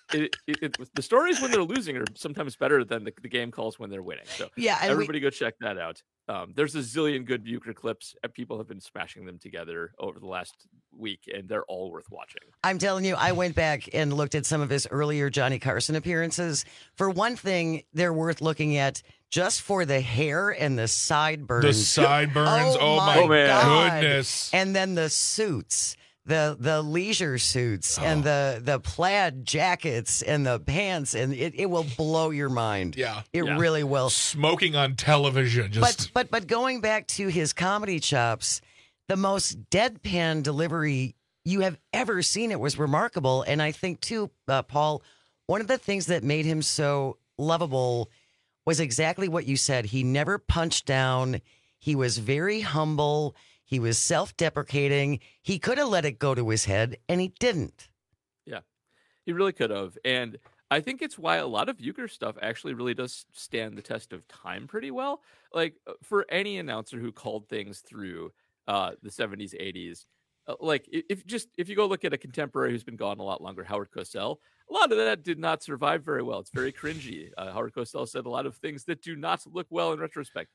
The stories when they're losing are sometimes better than the game calls when they're winning. So yeah, everybody go check that out. There's a zillion good Buchner clips. People have been smashing them together over the last week, and they're all worth watching. I'm telling you, I went back and looked at some of his earlier Johnny Carson appearances. For one thing, they're worth looking at just for the hair and the sideburns. The sideburns, oh my goodness. And then the suits. The leisure suits and the plaid jackets and the pants, and it will blow your mind. Yeah. It really will. Smoking on television. But going back to his comedy chops, the most deadpan delivery you have ever seen, it was remarkable. And I think, too, Paul, one of the things that made him so lovable was exactly what you said. He never punched down. He was very humble. He was self-deprecating. He could have let it go to his head, and he didn't. Yeah, he really could have. And I think it's why a lot of Buchner stuff actually really does stand the test of time pretty well. Like, for any announcer who called things through the 70s, 80s, like if you go look at a contemporary who's been gone a lot longer, Howard Cosell, a lot of that did not survive very well. It's very cringy. Howard Cosell said a lot of things that do not look well in retrospect.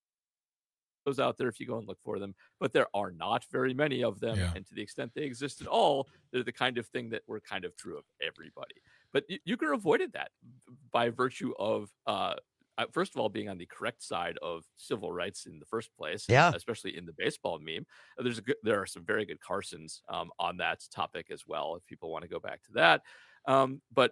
Those out there if you go and look for them, but there are not very many of them, and to the extent they exist at all, they're the kind of thing that were kind of true of everybody. But Buchner avoided that by virtue of first of all being on the correct side of civil rights in the first place, especially in the baseball meme. There are some very good Carsons on that topic as well if people want to go back to that, but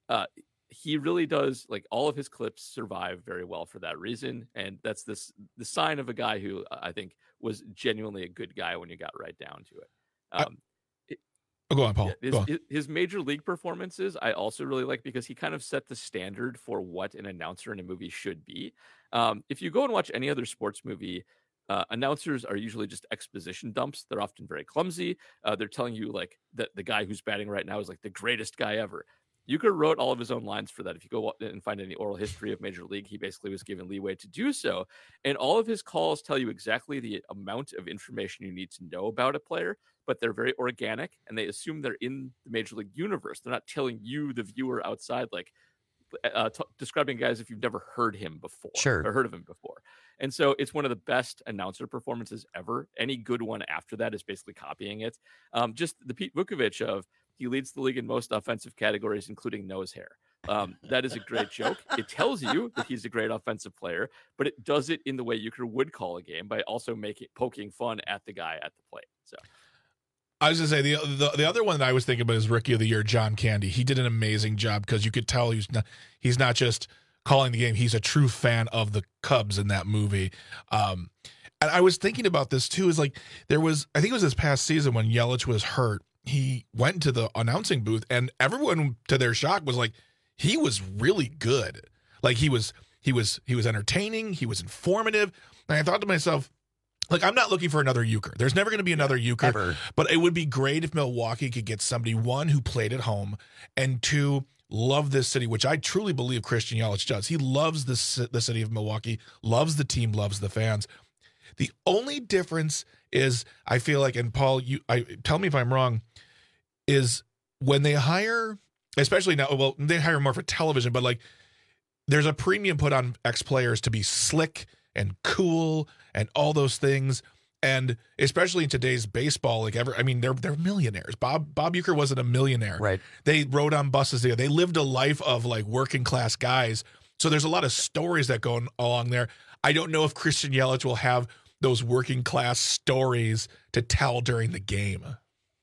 he really does, like, all of his clips survive very well for that reason. And that's the sign of a guy who I think was genuinely a good guy when you got right down to it. Go on, Paul. His major league performances, I also really like because he kind of set the standard for what an announcer in a movie should be. If you go and watch any other sports movie, announcers are usually just exposition dumps. They're often very clumsy. They're telling you like that the guy who's batting right now is like the greatest guy ever. Buchner wrote all of his own lines for that. If you go and find any oral history of Major League, he basically was given leeway to do so. And all of his calls tell you exactly the amount of information you need to know about a player, but they're very organic and they assume they're in the Major League universe. They're not telling you, the viewer outside, like describing guys if you've never heard him before or heard of him before. And so it's one of the best announcer performances ever. Any good one after that is basically copying it. Just the Pete Vukovich of, he leads the league in most offensive categories, including nose hair. That is a great joke. It tells you that he's a great offensive player, but it does it in the way Buchner would call a game by also poking fun at the guy at the plate. So I was going to say the other one that I was thinking about is Rookie of the Year, John Candy. He did an amazing job because you could tell he's not just calling the game. He's a true fan of the Cubs in that movie. And I was thinking about this too, is like I think it was this past season when Yelich was hurt. He went to the announcing booth and everyone, to their shock, was like, he was really good. Like he was entertaining. He was informative. And I thought to myself, like, I'm not looking for another Euchre. There's never going to be another Euchre. Ever. But it would be great if Milwaukee could get somebody, one, who played at home, and two, love this city, which I truly believe Christian Yelich does. He loves the city of Milwaukee, loves the team, loves the fans. The only difference is, I feel like, and Paul, tell me if I'm wrong, is when they hire, especially now, well, they hire more for television, but like there's a premium put on ex-players to be slick and cool and all those things. And especially in today's baseball, like they're millionaires. Bob Uecker wasn't a millionaire. Right. They rode on buses there. They lived a life of like working class guys. So there's a lot of stories that go along there. I don't know if Christian Yelich will have those working class stories to tell during the game.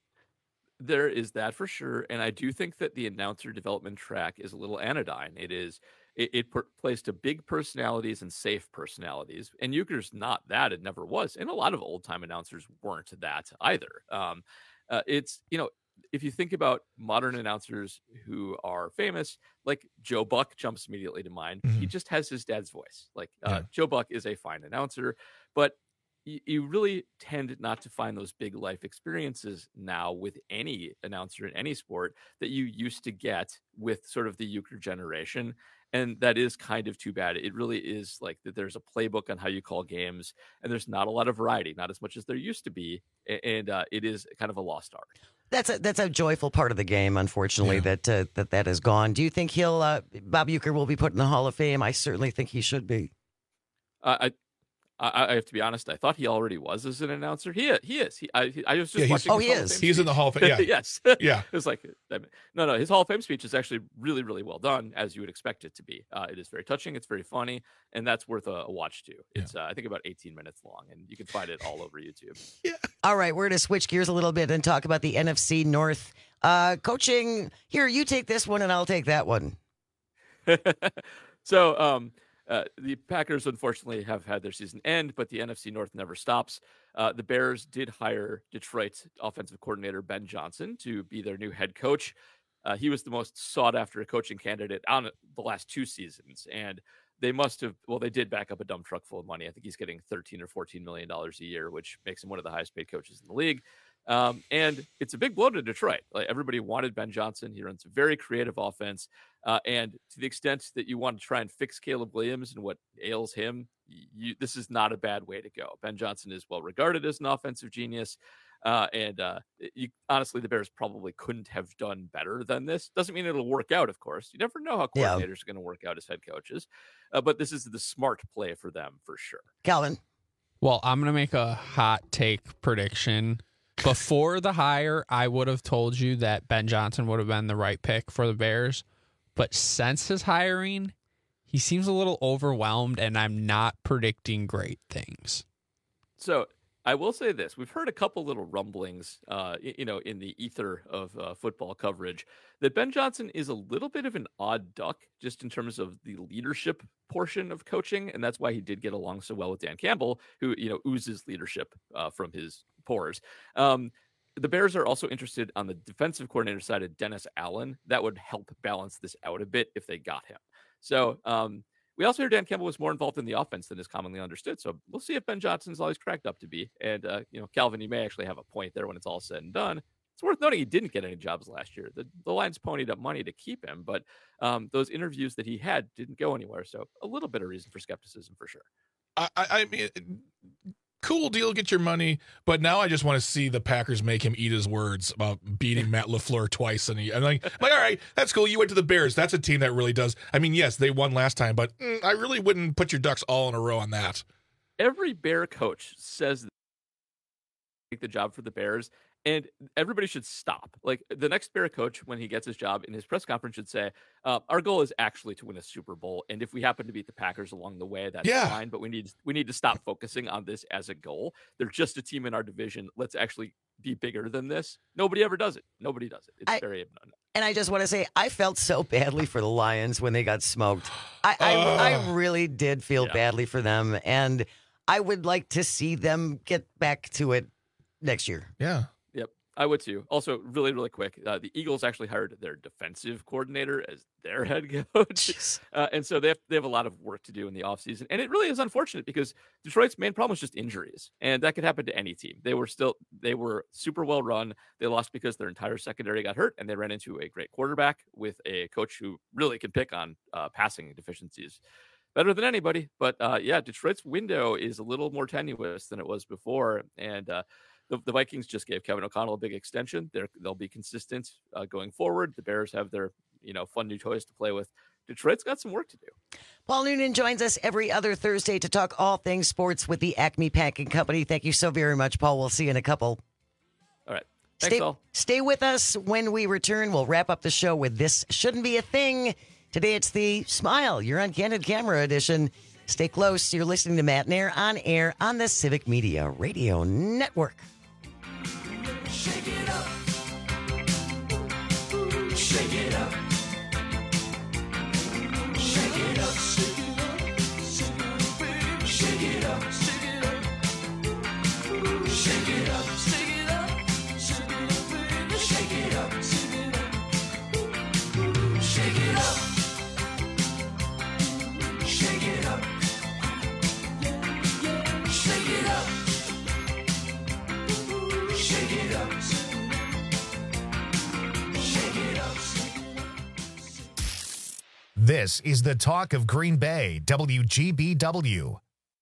There is that for sure. And I do think that the announcer development track is a little anodyne. It plays to big personalities and safe personalities. And Euchre's not that. It never was. And a lot of old time announcers weren't that either. If you think about modern announcers who are famous, like Joe Buck jumps immediately to mind. Mm-hmm. He just has his dad's voice. Joe Buck is a fine announcer, but you really tend not to find those big life experiences now with any announcer in any sport that you used to get with sort of the Euchre generation. And that is kind of too bad. It really is like that there's a playbook on how you call games, and there's not a lot of variety, not as much as there used to be. And it is kind of a lost art. That's a joyful part of the game, unfortunately, that is gone. Do you think Bob Uecker will be put in the Hall of Fame? I certainly think he should be. I have to be honest. I thought he already was as an announcer. He is. I was just watching. He is. He's in the Hall of Fame. Yeah. Yes. Yeah. It's like no. His Hall of Fame speech is actually really, really well done, as you would expect it to be. It is very touching. It's very funny, and that's worth a watch too. It's I think about 18 minutes long, and you can find it all over YouTube. Yeah. All right, we're going to switch gears a little bit and talk about the NFC North coaching. Here, you take this one, and I'll take that one. So. The Packers, unfortunately, have had their season end, but the NFC North never stops. The Bears did hire Detroit's offensive coordinator, Ben Johnson, to be their new head coach. He was the most sought-after coaching candidate on the last 2 seasons, and they did back up a dump truck full of money. I think he's getting $13 or $14 million a year, which makes him one of the highest-paid coaches in the league. And it's a big blow to Detroit. Like, everybody wanted Ben Johnson. He runs a very creative offense. And to the extent that you want to try and fix Caleb Williams and what ails him, this is not a bad way to go. Ben Johnson is well regarded as an offensive genius. Honestly, the Bears probably couldn't have done better than this. Doesn't mean it'll work out, of course. You never know how coordinators are going to work out as head coaches. But this is the smart play for them for sure. Calvin. Well, I'm going to make a hot take prediction. Before the hire, I would have told you that Ben Johnson would have been the right pick for the Bears. But since his hiring, he seems a little overwhelmed, and I'm not predicting great things. So I will say this. We've heard a couple little rumblings, in the ether of football coverage, that Ben Johnson is a little bit of an odd duck just in terms of the leadership portion of coaching. And that's why he did get along so well with Dan Campbell, who, oozes leadership from his pores. The Bears are also interested on the defensive coordinator side of Dennis Allen. That would help balance this out a bit if they got him. So we also hear Dan Campbell was more involved in the offense than is commonly understood. So we'll see if Ben Johnson's always cracked up to be. And, Calvin, you may actually have a point there when it's all said and done. It's worth noting he didn't get any jobs last year. The Lions ponied up money to keep him, but those interviews that he had didn't go anywhere. So a little bit of reason for skepticism for sure. I mean, cool deal, get your money, but now I just want to see the Packers make him eat his words about beating Matt LaFleur twice. And I'm like, all right, that's cool. You went to the Bears. That's a team that really does. I mean, yes, they won last time, but I really wouldn't put your ducks all in a row on that. Every Bear coach says take the job for the Bears, and everybody should stop. Like, the next Bear coach, when he gets his job, in his press conference should say, our goal is actually to win a Super Bowl. And if we happen to beat the Packers along the way, that's fine. But we need to stop focusing on this as a goal. They're just a team in our division. Let's actually be bigger than this. Nobody ever does it. Nobody does it. It's very abundant. And I just want to say, I felt so badly for the Lions when they got smoked. I really did feel badly for them. And I would like to see them get back to it next year. Yeah. Yep. I would too. Also, really, really quick, the Eagles actually hired their defensive coordinator as their head coach. And so they have a lot of work to do in the offseason. And it really is unfortunate because Detroit's main problem was just injuries. And that could happen to any team. They were super well run. They lost because their entire secondary got hurt, and they ran into a great quarterback with a coach who really could pick on passing deficiencies better than anybody. But Detroit's window is a little more tenuous than it was before. And the Vikings just gave Kevin O'Connell a big extension. They'll be consistent going forward. The Bears have their fun new toys to play with. Detroit's got some work to do. Paul Noonan joins us every other Thursday to talk all things sports with the Acme Packing Company. Thank you so very much, Paul. We'll see you in a couple. All right. Thanks, all. Stay with us. When we return, we'll wrap up the show with This Shouldn't Be a Thing. Today it's the Smile. You're on Candid Camera edition. Stay close. You're listening to Matt and Air on air on the Civic Media Radio Network. Shake it up. Shake it up. Shake it up. Shake it up. Shake it up. Shake it up. Shake it up. Shake it up. Shake it up. Shake it up. Shake it up. Shake it up. This is the Talk of Green Bay, WGBW.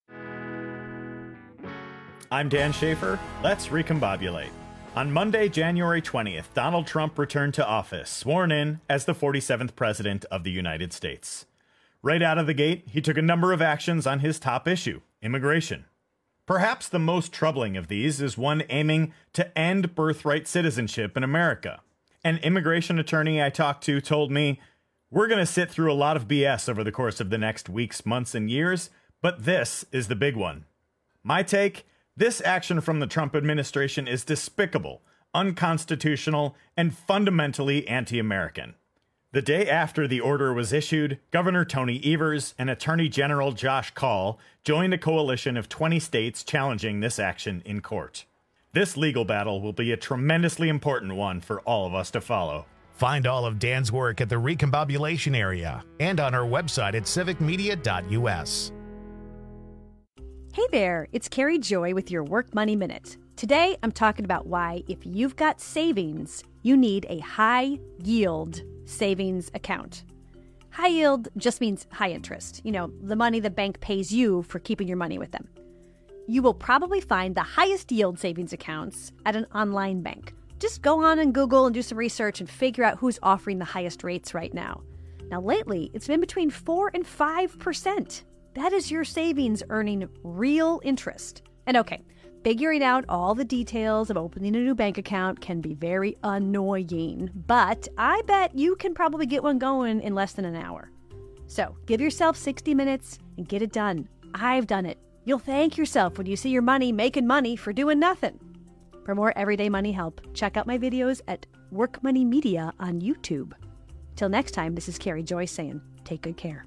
I'm Dan Schaefer. Let's recombobulate. On Monday, January 20th, Donald Trump returned to office, sworn in as the 47th President of the United States. Right out of the gate, he took a number of actions on his top issue, immigration. Perhaps the most troubling of these is one aiming to end birthright citizenship in America. An immigration attorney I talked to told me, "We're going to sit through a lot of BS over the course of the next weeks, months, and years, but this is the big one." My take? This action from the Trump administration is despicable, unconstitutional, and fundamentally anti-American. The day after the order was issued, Governor Tony Evers and Attorney General Josh Kaul joined a coalition of 20 states challenging this action in court. This legal battle will be a tremendously important one for all of us to follow. Find all of Dan's work at the Recombobulation area and on our website at civicmedia.us. Hey there, it's Carrie Joy with your Work Money Minute. Today, I'm talking about why, if you've got savings, you need a high-yield savings account. High yield just means high interest. You know, the money the bank pays you for keeping your money with them. You will probably find the highest yield savings accounts at an online bank. Just go on and Google and do some research and figure out who's offering the highest rates right now. Now, lately, it's been between 4 and 5%. That is your savings earning real interest. And okay, figuring out all the details of opening a new bank account can be very annoying, but I bet you can probably get one going in less than an hour. So give yourself 60 minutes and get it done. I've done it. You'll thank yourself when you see your money making money for doing nothing. For more everyday money help, check out my videos at Work Money Media on YouTube. Till next time, this is Carrie Joy saying, take good care.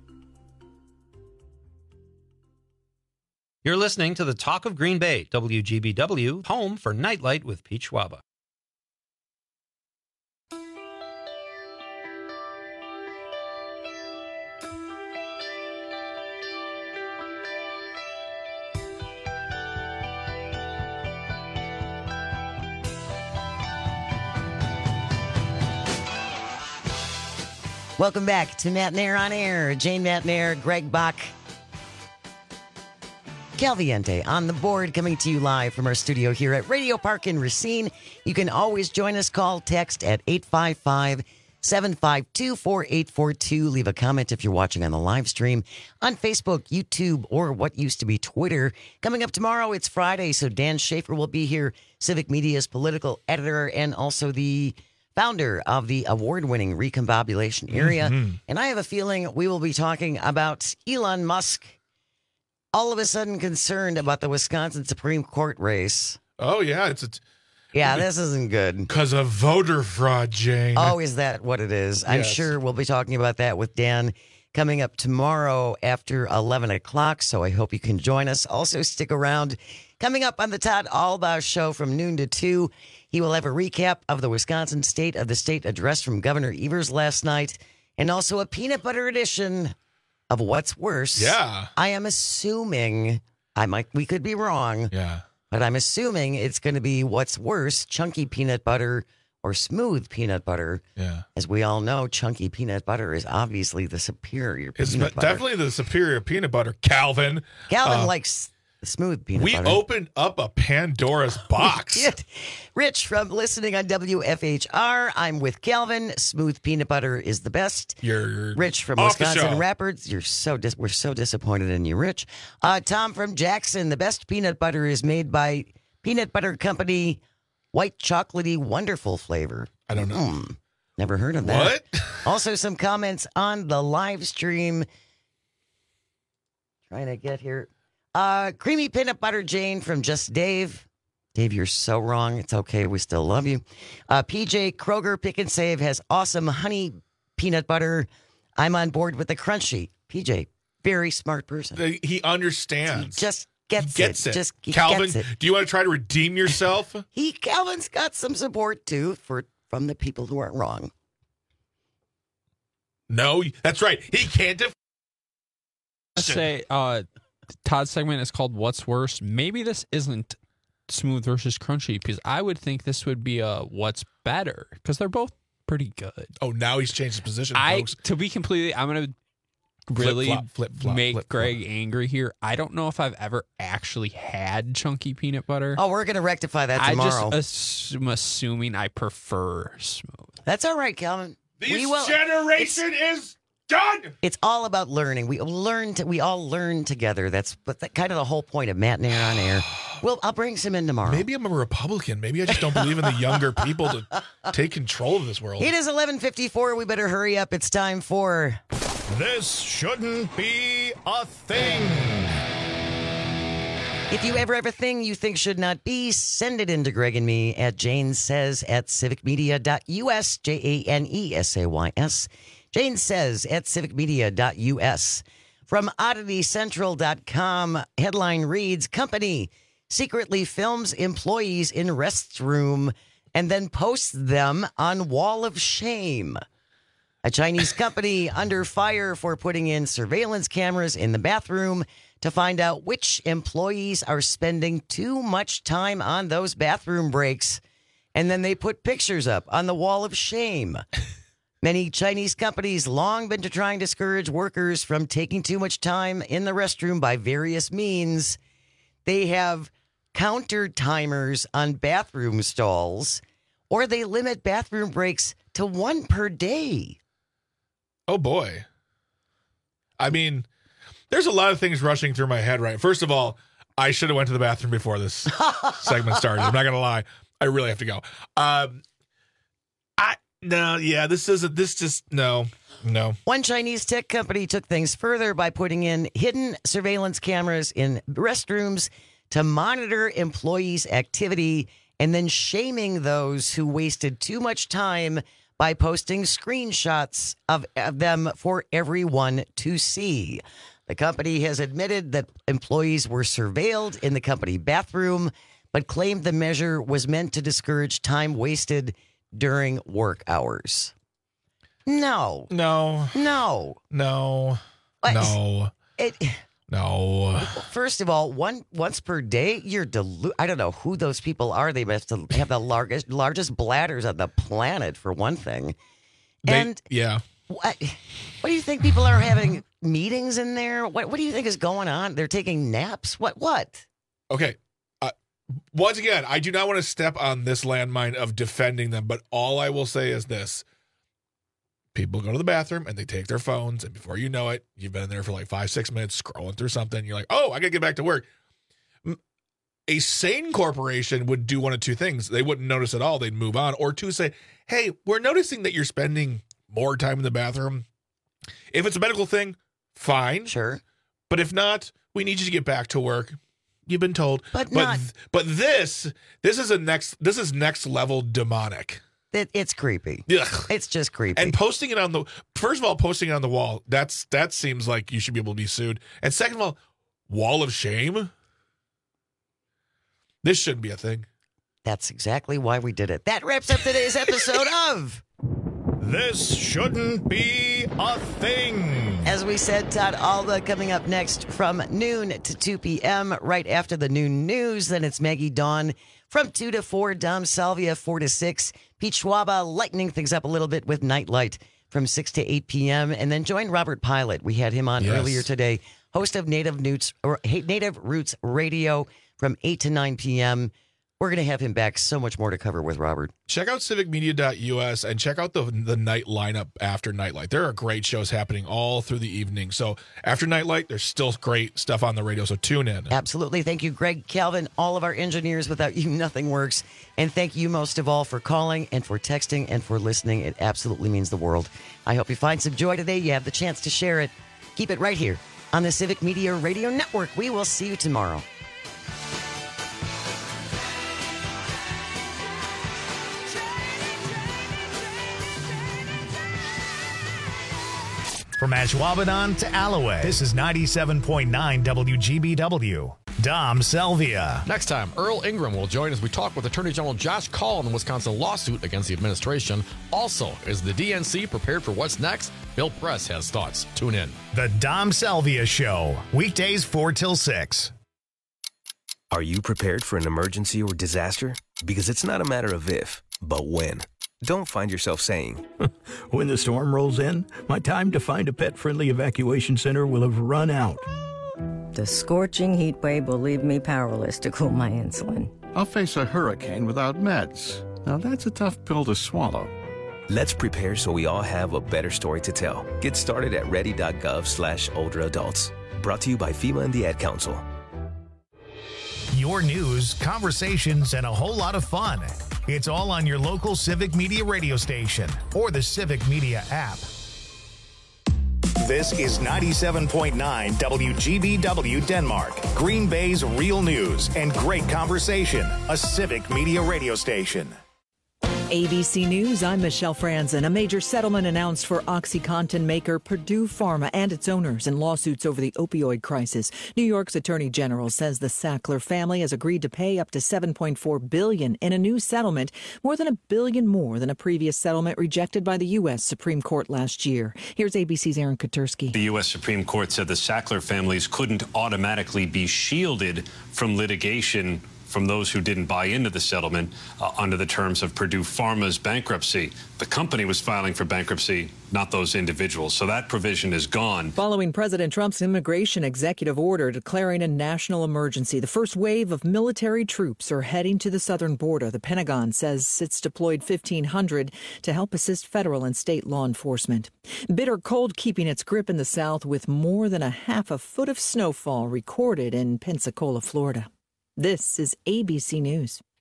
You're listening to the Talk of Green Bay, WGBW, home for Nightlight with Pete Schwaba. Welcome back to Matt Nair on Air. Jane Matt Nair, Greg Bach, Calviente on the board, coming to you live from our studio here at Radio Park in Racine. You can always join us. Call, text at 855-752-4842. Leave a comment if you're watching on the live stream on Facebook, YouTube, or what used to be Twitter. Coming up tomorrow, it's Friday, so Dan Schaefer will be here, Civic Media's political editor and also the founder of the award-winning Recombobulation area. And I have a feeling we will be talking about Elon Musk all of a sudden concerned about the Wisconsin Supreme Court race. Oh, yeah. This isn't good. Because of voter fraud, Jane. Oh, is that what it is? I'm sure we'll be talking about that with Dan coming up tomorrow after 11 o'clock, so I hope you can join us. Also, stick around. Coming up on the Todd Albaugh Show from noon to 2, he will have a recap of the Wisconsin State of the State address from Governor Evers last night, and also a peanut butter edition of What's Worse. Yeah. I am assuming, we could be wrong. Yeah. But I'm assuming it's going to be What's Worse, chunky peanut butter or smooth peanut butter. Yeah. As we all know, chunky peanut butter is obviously the superior It's peanut butter. definitely the superior peanut butter, Calvin. Calvin likes the smooth peanut butter. We opened up a Pandora's box. We did. Rich from listening on WFHR. I'm with Calvin. Smooth peanut butter is the best. You're Rich from off the Wisconsin show. Rapids. We're so disappointed in you, Rich. Tom from Jackson. The best peanut butter is made by Peanut Butter Company. White chocolatey, wonderful flavor. I don't know. Never heard of that. What? Also, some comments on the live stream. Trying to get here. Creamy peanut butter, Jane from Just Dave. Dave, you're so wrong. It's okay. We still love you. PJ Kroger Pick and Save has awesome honey peanut butter. I'm on board with the crunchy. PJ, very smart person. He understands. He just gets it. Just he Calvin, gets it. do you want to try to redeem yourself? Calvin's got some support too from the people who aren't wrong. No, that's right. He can't say Todd's segment is called What's Worse. Maybe this isn't smooth versus crunchy, because I would think this would be a what's better, because they're both pretty good. Oh, now he's changed his position, folks. To be completely, I'm going to really flip-flop, make flip-flop. Greg angry here. I don't know if I've ever actually had chunky peanut butter. Oh, we're going to rectify that tomorrow. I'm assuming I prefer smooth. That's all right, Calvin. This generation is done. It's all about learning. We all learn together. That's kind of the whole point of Matinee on Air. Well, I'll bring some in tomorrow. Maybe I'm a Republican. Maybe I just don't believe in the younger people to take control of this world. It is 11:54. We better hurry up. It's time for This Shouldn't Be a Thing. If you ever have a thing you think should not be, send it in to Greg and me at janesays@civicmedia.us, JANESAYS. Jane says at civicmedia.us. From odditycentral.com, headline reads, company secretly films employees in restroom and then posts them on wall of shame. A Chinese company under fire for putting in surveillance cameras in the bathroom to find out which employees are spending too much time on those bathroom breaks. And then they put pictures up on the wall of shame. Many Chinese companies long been trying to discourage workers from taking too much time in the restroom by various means. They have counter timers on bathroom stalls, or they limit bathroom breaks to 1 per day. Oh, boy. I mean, there's a lot of things rushing through my head, right? First of all, I should have went to the bathroom before this segment started. I'm not going to lie. I really have to go. No. One Chinese tech company took things further by putting in hidden surveillance cameras in restrooms to monitor employees' activity and then shaming those who wasted too much time by posting screenshots of them for everyone to see. The company has admitted that employees were surveilled in the company bathroom, but claimed the measure was meant to discourage time wasted during work hours. No. First of all, once per day, you're I don't know who those people are. They must have the largest bladders on the planet, for one thing. What do you think people are having meetings in there? What do you think is going on? They're taking naps? What? Okay. Once again, I do not want to step on this landmine of defending them, but all I will say is this. People go to the bathroom and they take their phones, and before you know it, you've been in there for like 5-6 minutes scrolling through something. You're like, oh, I got to get back to work. A sane corporation would do one of two things. They wouldn't notice at all. They'd move on. Or two, say, hey, we're noticing that you're spending more time in the bathroom. If it's a medical thing, fine. Sure. But if not, we need you to get back to work. You've been told. But this is next level demonic. It's creepy. Ugh. It's just creepy. And posting it on the wall, that seems like you should be able to be sued. And second of all, wall of shame. This shouldn't be a thing. That's exactly why we did it. That wraps up today's episode of This Shouldn't Be a Thing. As we said, Todd Alba coming up next from noon to 2 p.m. right after the noon news. Then it's Maggie Dawn from 2 to 4, Dom Salvia 4 to 6, Pete Schwaba lightening things up a little bit with Nightlight from 6 to 8 p.m. And then join Robert Pilot. We had him on earlier today, host of Native Roots Radio from 8 to 9 p.m. We're going to have him back. So much more to cover with Robert. Check out civicmedia.us and check out the night lineup after Nightlight. There are great shows happening all through the evening. So after Nightlight, there's still great stuff on the radio. So tune in. Absolutely. Thank you, Greg, Calvin, all of our engineers. Without you, nothing works. And thank you most of all for calling and for texting and for listening. It absolutely means the world. I hope you find some joy today. You have the chance to share it. Keep it right here on the Civic Media Radio Network. We will see you tomorrow. From Ashwaubenon to Alloway, this is 97.9 WGBW. Dom Salvia. Next time, Earl Ingram will join as we talk with Attorney General Josh Kaul on the Wisconsin lawsuit against the administration. Also, is the DNC prepared for what's next? Bill Press has thoughts. Tune in. The Dom Salvia Show, weekdays 4 till 6. Are you prepared for an emergency or disaster? Because it's not a matter of if, but when. don't find yourself saying, when the storm rolls in, my time to find a pet-friendly evacuation center will have run out. The scorching heat wave will leave me powerless to cool my insulin. I'll face a hurricane without meds. Now that's a tough pill to swallow. Let's prepare so we all have a better story to tell. Get started at ready.gov/older adults. Brought to you by FEMA and the Ad Council. Your news, conversations, and a whole lot of fun. It's all on your local Civic Media radio station or the Civic Media app. This is 97.9 WGBW Denmark, Green Bay's real news and great conversation, a Civic Media radio station. ABC News, I'm Michelle Franzen. A major settlement announced for OxyContin maker Purdue Pharma and its owners in lawsuits over the opioid crisis. New York's Attorney General says the Sackler family has agreed to pay up to $7.4 billion in a new settlement, more than $1 billion more than a previous settlement rejected by the U.S. Supreme Court last year. Here's ABC's Aaron Katursky. The U.S. Supreme Court said the Sackler families couldn't automatically be shielded from litigation from those who didn't buy into the settlement under the terms of Purdue Pharma's bankruptcy. The company was filing for bankruptcy, not those individuals. So that provision is gone. Following President Trump's immigration executive order declaring a national emergency, the first wave of military troops are heading to the southern border. The Pentagon says it's deployed 1,500 to help assist federal and state law enforcement. Bitter cold keeping its grip in the south with more than a half a foot of snowfall recorded in Pensacola, Florida. This is ABC News.